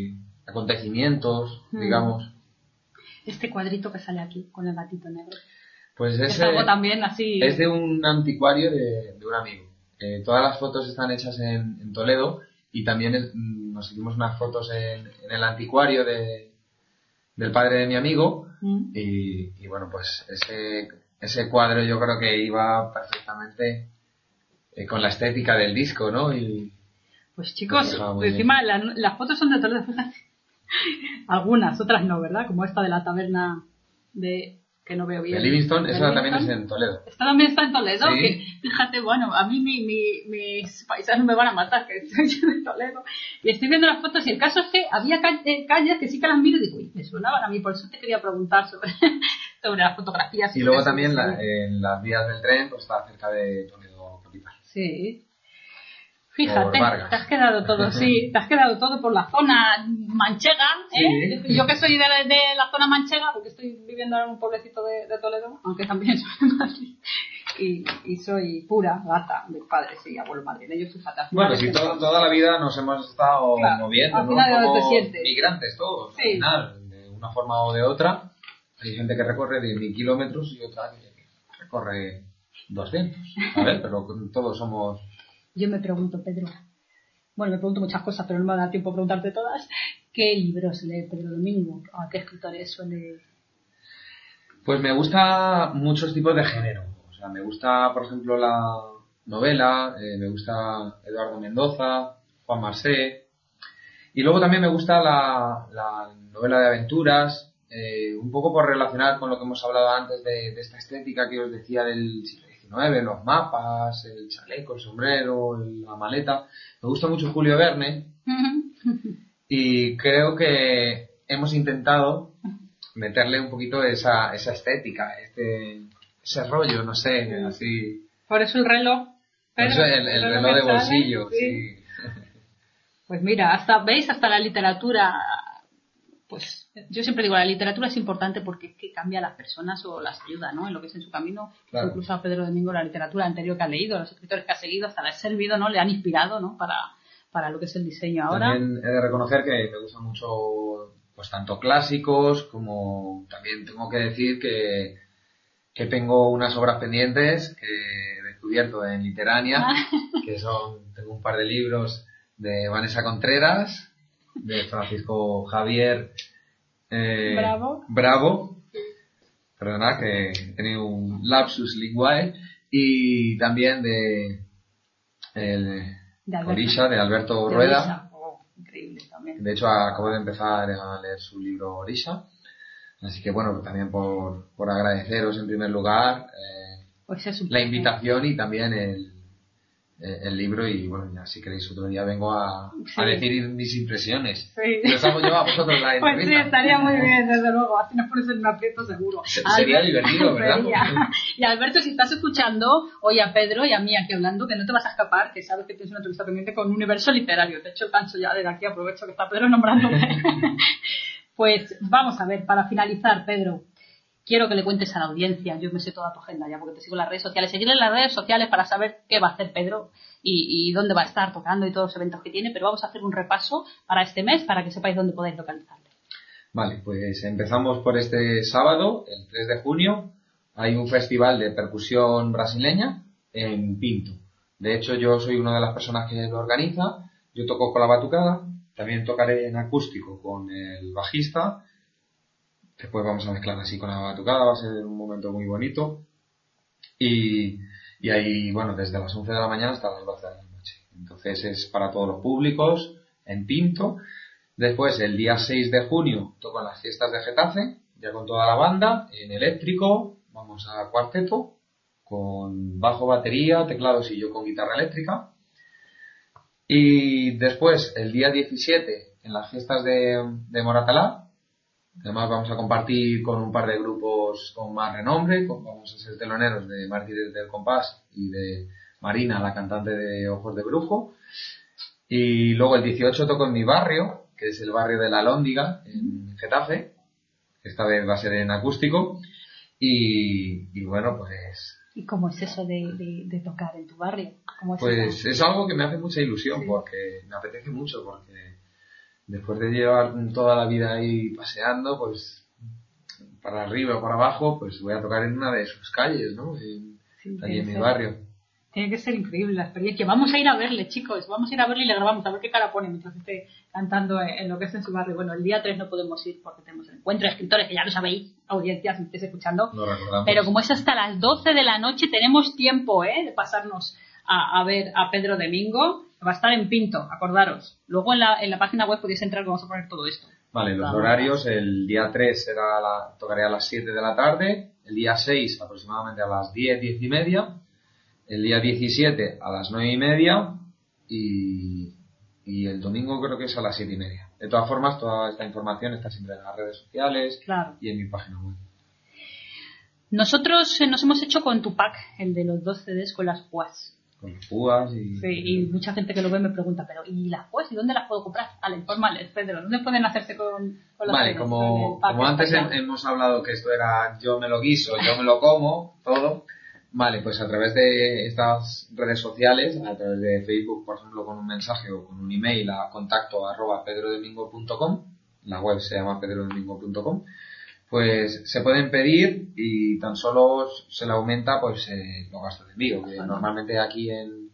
acontecimientos, digamos.
Este cuadrito que sale aquí, con el gatito negro.
Pues
Es algo también así...
es de un anticuario de un amigo. Todas las fotos están hechas en Toledo y también nos hicimos unas fotos en el anticuario del padre de mi amigo y bueno, pues ese cuadro yo creo que iba perfectamente con la estética del disco, ¿no? Y
pues chicos, encima las fotos son de Toledo, fíjate. Algunas, otras no, ¿verdad? Como esta de la taberna que no veo bien.
De Livingston, esa también es en Toledo.
Esta también está en Toledo.
Sí.
Que, fíjate, bueno, a mí mis paisanos me van a matar, que soy yo de Toledo. Y estoy viendo las fotos y el caso es que había calles que sí que las miro y digo, uy, me sonaban a mí, por eso te quería preguntar sobre las fotografías.
Y luego también en las vías del tren, pues está cerca de Toledo capital.
Sí. Fíjate,
Vargas.
te has quedado todo por la zona manchega, ¿eh?
Sí.
Yo que soy de la zona manchega, porque estoy viviendo ahora en un pueblecito de Toledo, aunque también soy de Madrid, y soy pura gata de padres y abuelos madrileños, fíjate.
Bueno, si toda la vida nos hemos estado moviendo,
al final
¿no?
te
Como
sientes.
migrantes todos,
Sí.
al final, de una forma o de otra. Hay gente que recorre 10.000 kilómetros y otra que recorre 200. A ver, pero todos somos...
Yo me pregunto, Pedro, bueno, me pregunto muchas cosas, pero no me va a dar tiempo a preguntarte todas. ¿Qué libros lee Pedro Domingo? ¿A qué escritores suele...?
Pues me gusta muchos tipos de género. O sea, me gusta, por ejemplo, la novela, me gusta Eduardo Mendoza, Juan Marsé. Y luego también me gusta la novela de aventuras, un poco por relacionar con lo que hemos hablado antes de esta estética que os decía del siglo XIX, los mapas, el chaleco, el sombrero, la maleta. Me gusta mucho Julio Verne y creo que hemos intentado meterle un poquito esa estética, ese rollo, no sé, así.
Por eso el reloj.
Por eso el reloj de bolsillo, sí.
Pues mira, hasta la literatura, pues yo siempre digo, la literatura es importante porque es que cambia a las personas o las ayuda, ¿no? En lo que es en su camino. Claro. Incluso a Pedro Domingo la literatura anterior que ha leído, los escritores que ha seguido, hasta le ha servido, ¿no? Le han inspirado, ¿no? Para lo que es el diseño ahora.
También he de reconocer que me gustan mucho, pues tanto clásicos como también tengo que decir que tengo unas obras pendientes que he descubierto en Literania, tengo un par de libros de Vanessa Contreras, de Francisco Javier Bravo. Perdona, que he tenido un lapsus linguae. Y también de Orisha, de Alberto Rueda.
Increíble también.
De hecho, acabo de empezar a leer su libro Orisha. Así que bueno, también por agradeceros en primer lugar
pues
la invitación y también el libro. Y bueno, ya si queréis otro día vengo a decir mis impresiones.
Sí.
Y os hago yo a vosotros la entrevista.
Pues sí, estaría muy bien, desde luego. Así nos pones en un aprieto seguro.
Sería divertido, ¿verdad?
Y Alberto, si estás escuchando hoy a Pedro y a mí aquí hablando, que no te vas a escapar, que sabes que tienes una entrevista pendiente con Universo Literario. De hecho, el gancho ya desde aquí, aprovecho que está Pedro nombrándome. Pues vamos a ver, para finalizar, Pedro, quiero que le cuentes a la audiencia, yo me sé toda tu agenda ya porque te sigo en las redes sociales, seguirle en las redes sociales para saber qué va a hacer Pedro y dónde va a estar tocando y todos los eventos que tiene, pero vamos a hacer un repaso para este mes para que sepáis dónde podéis localizarle.
Vale, pues empezamos por este sábado, el 3 de junio, hay un festival de percusión brasileña en Pinto. De hecho, yo soy una de las personas que lo organiza, yo toco con la batucada, también tocaré en acústico con el bajista. Después vamos a mezclar así con la batucada, va a ser un momento muy bonito. Y ahí, bueno, desde las 11 de la mañana hasta las 12 de la noche. Entonces es para todos los públicos, en Pinto. Después, el día 6 de junio, toco en las fiestas de Getafe, ya con toda la banda, en eléctrico, vamos a cuarteto, con bajo, batería, teclados y yo con guitarra eléctrica. Y después, el día 17, en las fiestas de Moratalá. Además vamos a compartir con un par de grupos con más renombre, vamos a ser teloneros de Mártires del Compás y de Marina, la cantante de Ojos de Brujo. Y luego el 18 toco en mi barrio, que es el barrio de La Alhóndiga, en Getafe. Esta vez va a ser en acústico. Y bueno, pues...
¿Y cómo es eso de tocar en tu barrio? ¿Cómo es
pues
eso?
Es algo que me hace mucha ilusión, sí. Porque me apetece mucho, porque después de llevar toda la vida ahí paseando, pues para arriba o para abajo, pues voy a tocar en una de sus calles, ¿no? Allí en mi barrio.
Tiene que ser increíble la experiencia. Vamos a ir a verle, chicos. Vamos a ir a verle y le grabamos a ver qué cara pone mientras esté cantando en lo que es en su barrio. Bueno, el día 3 no podemos ir porque tenemos el encuentro de escritores, que ya lo sabéis, audiencias, si me estáis escuchando.
Lo recordamos.
Pero como es hasta las 12 de la noche, tenemos tiempo de pasarnos a ver a Pedro Domingo. Va a estar en Pinto, acordaros. Luego en la página web podéis entrar, que vamos a poner todo esto.
Vale, los horarios, el día 3 tocaré a las 7 de la tarde, el día 6 aproximadamente a las 10, 10 y media, el día 17 a las 9 y media y el domingo creo que es a las 7 y media. De todas formas, toda esta información está siempre en las redes sociales,
claro,
y en mi página web.
Nosotros nos hemos hecho con Tupac, el de los 2 CDs con las púas.
Con las púas y...
Sí, y mucha gente que lo ve me pregunta, pero ¿y las púas? ¿Y dónde las puedo comprar? Informales, Pedro, ¿dónde pueden hacerse con las
Vale,
CDs?
como antes hemos hablado que esto era yo me lo guiso, yo me lo como, todo. Vale, pues a través de estas redes sociales, a través de Facebook, por ejemplo, con un mensaje o con un email a contacto@pedrodomingo.com, la web se llama pedrodomingo.com, pues se pueden pedir y tan solo se le aumenta pues los gastos de envío, que normalmente aquí en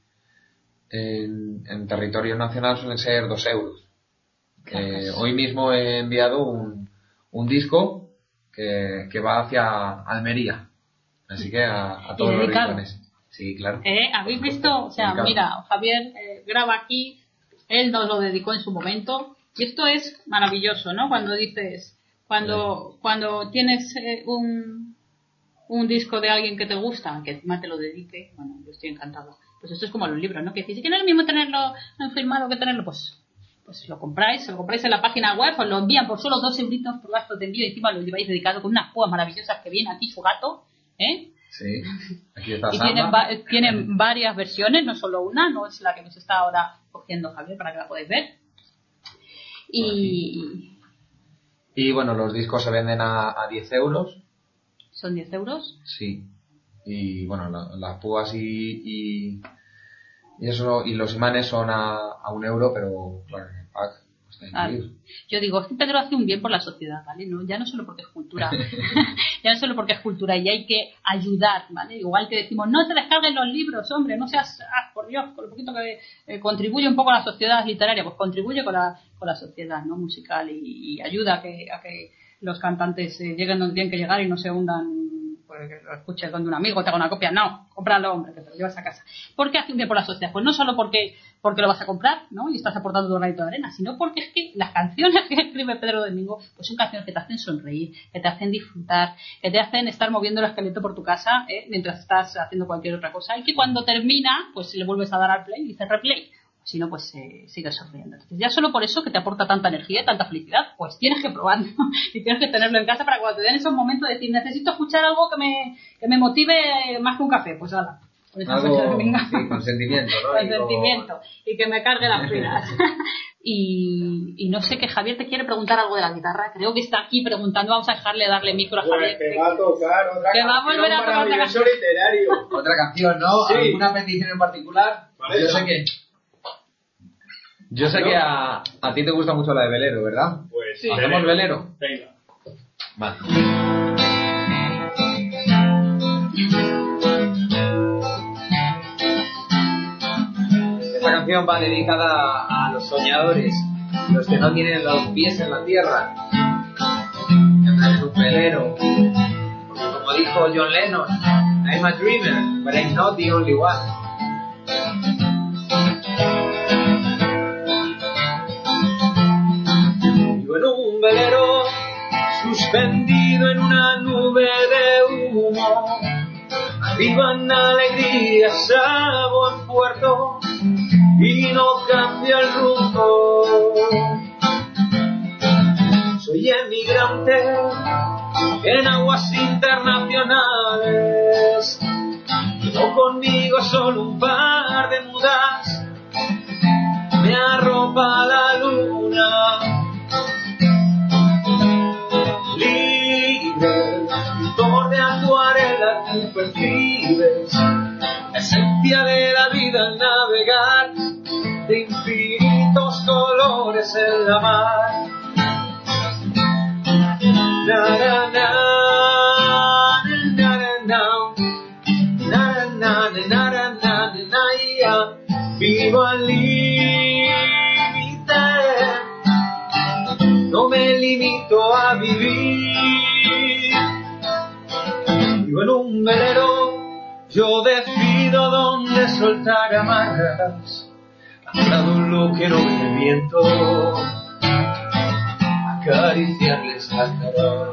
territorio nacional suelen ser 2 euros. Hoy mismo he enviado un disco que va hacia Almería. Así que a todos los rincones. Sí, claro.
¿Habéis visto? O sea, mira, Javier graba aquí, él nos lo dedicó en su momento. Y esto es maravilloso, ¿no? Cuando dices, cuando tienes un disco de alguien que te gusta, que encima te lo dedique, bueno, yo estoy encantado. Pues esto es como los libros, ¿no? Que decís, si no es lo mismo tenerlo firmado que tenerlo, pues lo compráis en la página web, os lo envían por solo 2 euritos por gastos de envío y encima lo lleváis dedicado con unas púas maravillosas que viene aquí su gato.
Sí, aquí está
y
Samba.
tienen varias versiones, no solo una, no es la que nos está ahora cogiendo Javier para que la podáis ver. Y
bueno, los discos se venden a 10 euros.
¿Son 10 euros?
Sí. Y bueno, las púas y eso y los imanes son a 1 euro, pero claro, en el pack está incluido.
Yo digo, este Pedro hace un bien por la sociedad, ¿vale? No, ya no solo porque es cultura, ya no solo porque es cultura y hay que ayudar, ¿vale? Igual que decimos, no se descarguen los libros, hombre, no seas, por Dios, con lo poquito que contribuye un poco a la sociedad literaria, pues contribuye con la sociedad, ¿no? Musical y ayuda a que los cantantes lleguen donde tienen que llegar y no se hundan, pues que lo escuches donde un amigo te haga una copia. No, cómpralo, hombre, que te lo llevas a casa. ¿Por qué hace un bien por la sociedad? Pues no solo porque lo vas a comprar, ¿no? Y estás aportando tu granito de arena, sino porque es que las canciones que escribe Pedro Domingo pues son canciones que te hacen sonreír, que te hacen disfrutar, que te hacen estar moviendo el esqueleto por tu casa mientras estás haciendo cualquier otra cosa, y que cuando termina pues le vuelves a dar al play y dices replay, si no pues sigues sonriendo. Entonces ya solo por eso, que te aporta tanta energía y tanta felicidad, pues tienes que probarlo y tienes que tenerlo en casa para cuando te den esos momentos de decir, necesito escuchar algo que me motive más que un café, pues nada.
Algo, sí, con sentimiento, ¿no?
Con sentimiento. Y que me cargue las pilas. y no sé, que Javier te quiere preguntar algo de la guitarra. Creo que está aquí preguntando. Vamos a darle micro a Javier.
Pues te va a tocar otra
canción. Va a volver a tocar otra canción.
Literario.
Otra canción, ¿no?
Sí.
¿Alguna petición en particular?
Vale,
Yo sé que a ti te gusta mucho la de velero, ¿verdad?
Pues
sí.
¿Hacemos velero?
Venga.
Vale. Esta canción va dedicada a los soñadores, los que no tienen los pies en la tierra, que andan en un velero. Porque como dijo John Lennon, I'm a dreamer, but I'm not the only one. Yo en un velero, suspendido en una nube de humo, arriba en alegrías a buen puerto y no cambia el rumbo. Soy emigrante en aguas internacionales, llevo conmigo solo un par de mudas, me arropa la luna. Libre, bordeando arenas y percibes la esencia de la vida al navegar de infinitos colores
colores en la mar. Na, na, na, na, na, na. Na, na, na, na, na, na, na, ya. Vivo al límite, no me limito a vivir. Vivo en un velero, yo decido dónde soltar amarras. Cantado lo que no me viento, acariciarles la cara.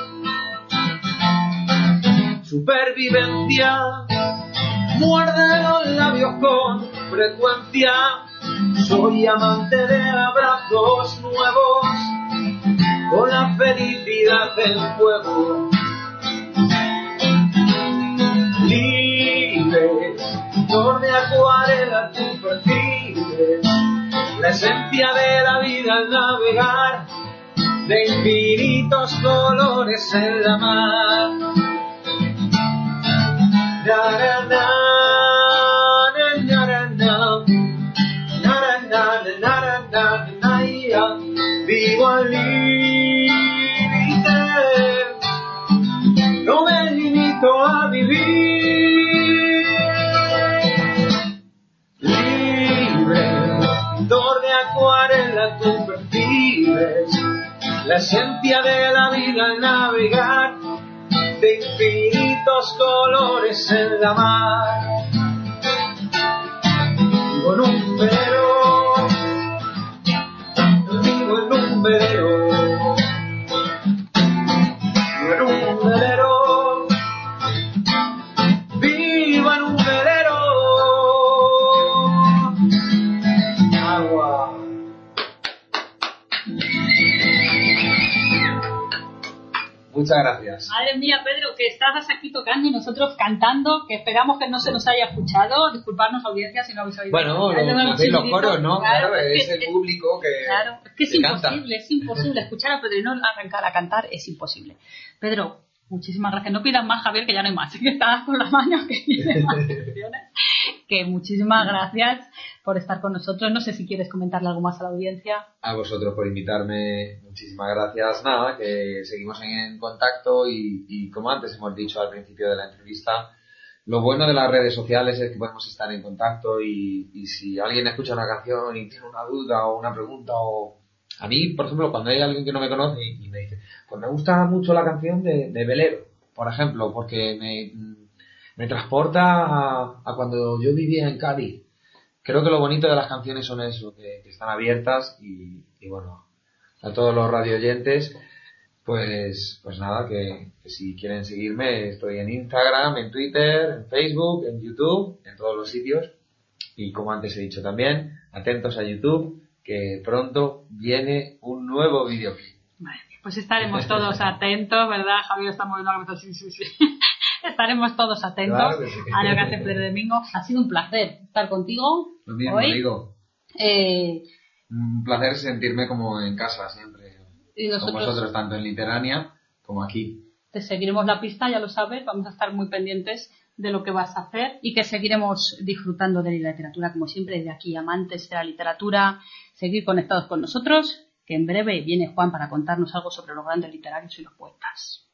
Supervivencia, muerde los labios con frecuencia. Soy amante de abrazos nuevos, con la felicidad en juego. Libre, flor de acuarela tu perfil, la esencia de la vida al navegar, de infinitos colores en la mar. Vivo al límite, no me limito a vivir. Libre, pintor de acuarela tú percibes la esencia de la vida al navegar, de infinitos colores en la mar. Vivo en un velero, vivo en un velero, vivo en un velero, vivo en un velero. Agua. Muchas gracias.
Madre mía, Pedro, que estás aquí tocando y nosotros cantando, que esperamos que no se nos haya escuchado. Disculparnos, audiencia, si no habéis oído.
Bueno, los coros, ¿no? Claro, es el público que.
Claro, es que es
canta.
imposible, es imposible. Escuchar a Pedro y no arrancar a cantar es imposible. Pedro, muchísimas gracias. No pidas más, Javier, que ya no hay más. Que estás con las manos, que tiene más secciones. Que muchísimas gracias por estar con nosotros. No sé si quieres comentarle algo más a la audiencia.
A vosotros por invitarme, muchísimas gracias. Nada, que seguimos en contacto y como antes hemos dicho al principio de la entrevista, lo bueno de las redes sociales es que podemos estar en contacto y si alguien escucha una canción y tiene una duda o una pregunta o... A mí, por ejemplo, cuando hay alguien que no me conoce y me dice, pues me gusta mucho la canción de Velero, por ejemplo, porque me transporta a cuando yo vivía en Cádiz. Creo que lo bonito de las canciones son eso, que están abiertas y bueno, a todos los radioyentes, pues nada, que si quieren seguirme, estoy en Instagram, en Twitter, en Facebook, en YouTube, en todos los sitios. Y como antes he dicho también, atentos a YouTube, que pronto viene un nuevo videoclip.
Vale, pues estaremos todos atentos, ¿verdad? Javier está moviendo la cabeza, sí. Estaremos todos atentos
Claro que sí.
a lo que hace Pedro Domingo. Ha sido un placer estar contigo.
Lo mismo
hoy.
digo. Un placer sentirme como en casa siempre.
Y
Con vosotros, tanto en Literania como aquí.
Te seguiremos la pista, ya lo sabes. Vamos a estar muy pendientes de lo que vas a hacer y que seguiremos disfrutando de la literatura, como siempre, desde aquí, amantes de la literatura. Seguir conectados con nosotros, que en breve viene Juan para contarnos algo sobre los grandes literarios y los poetas.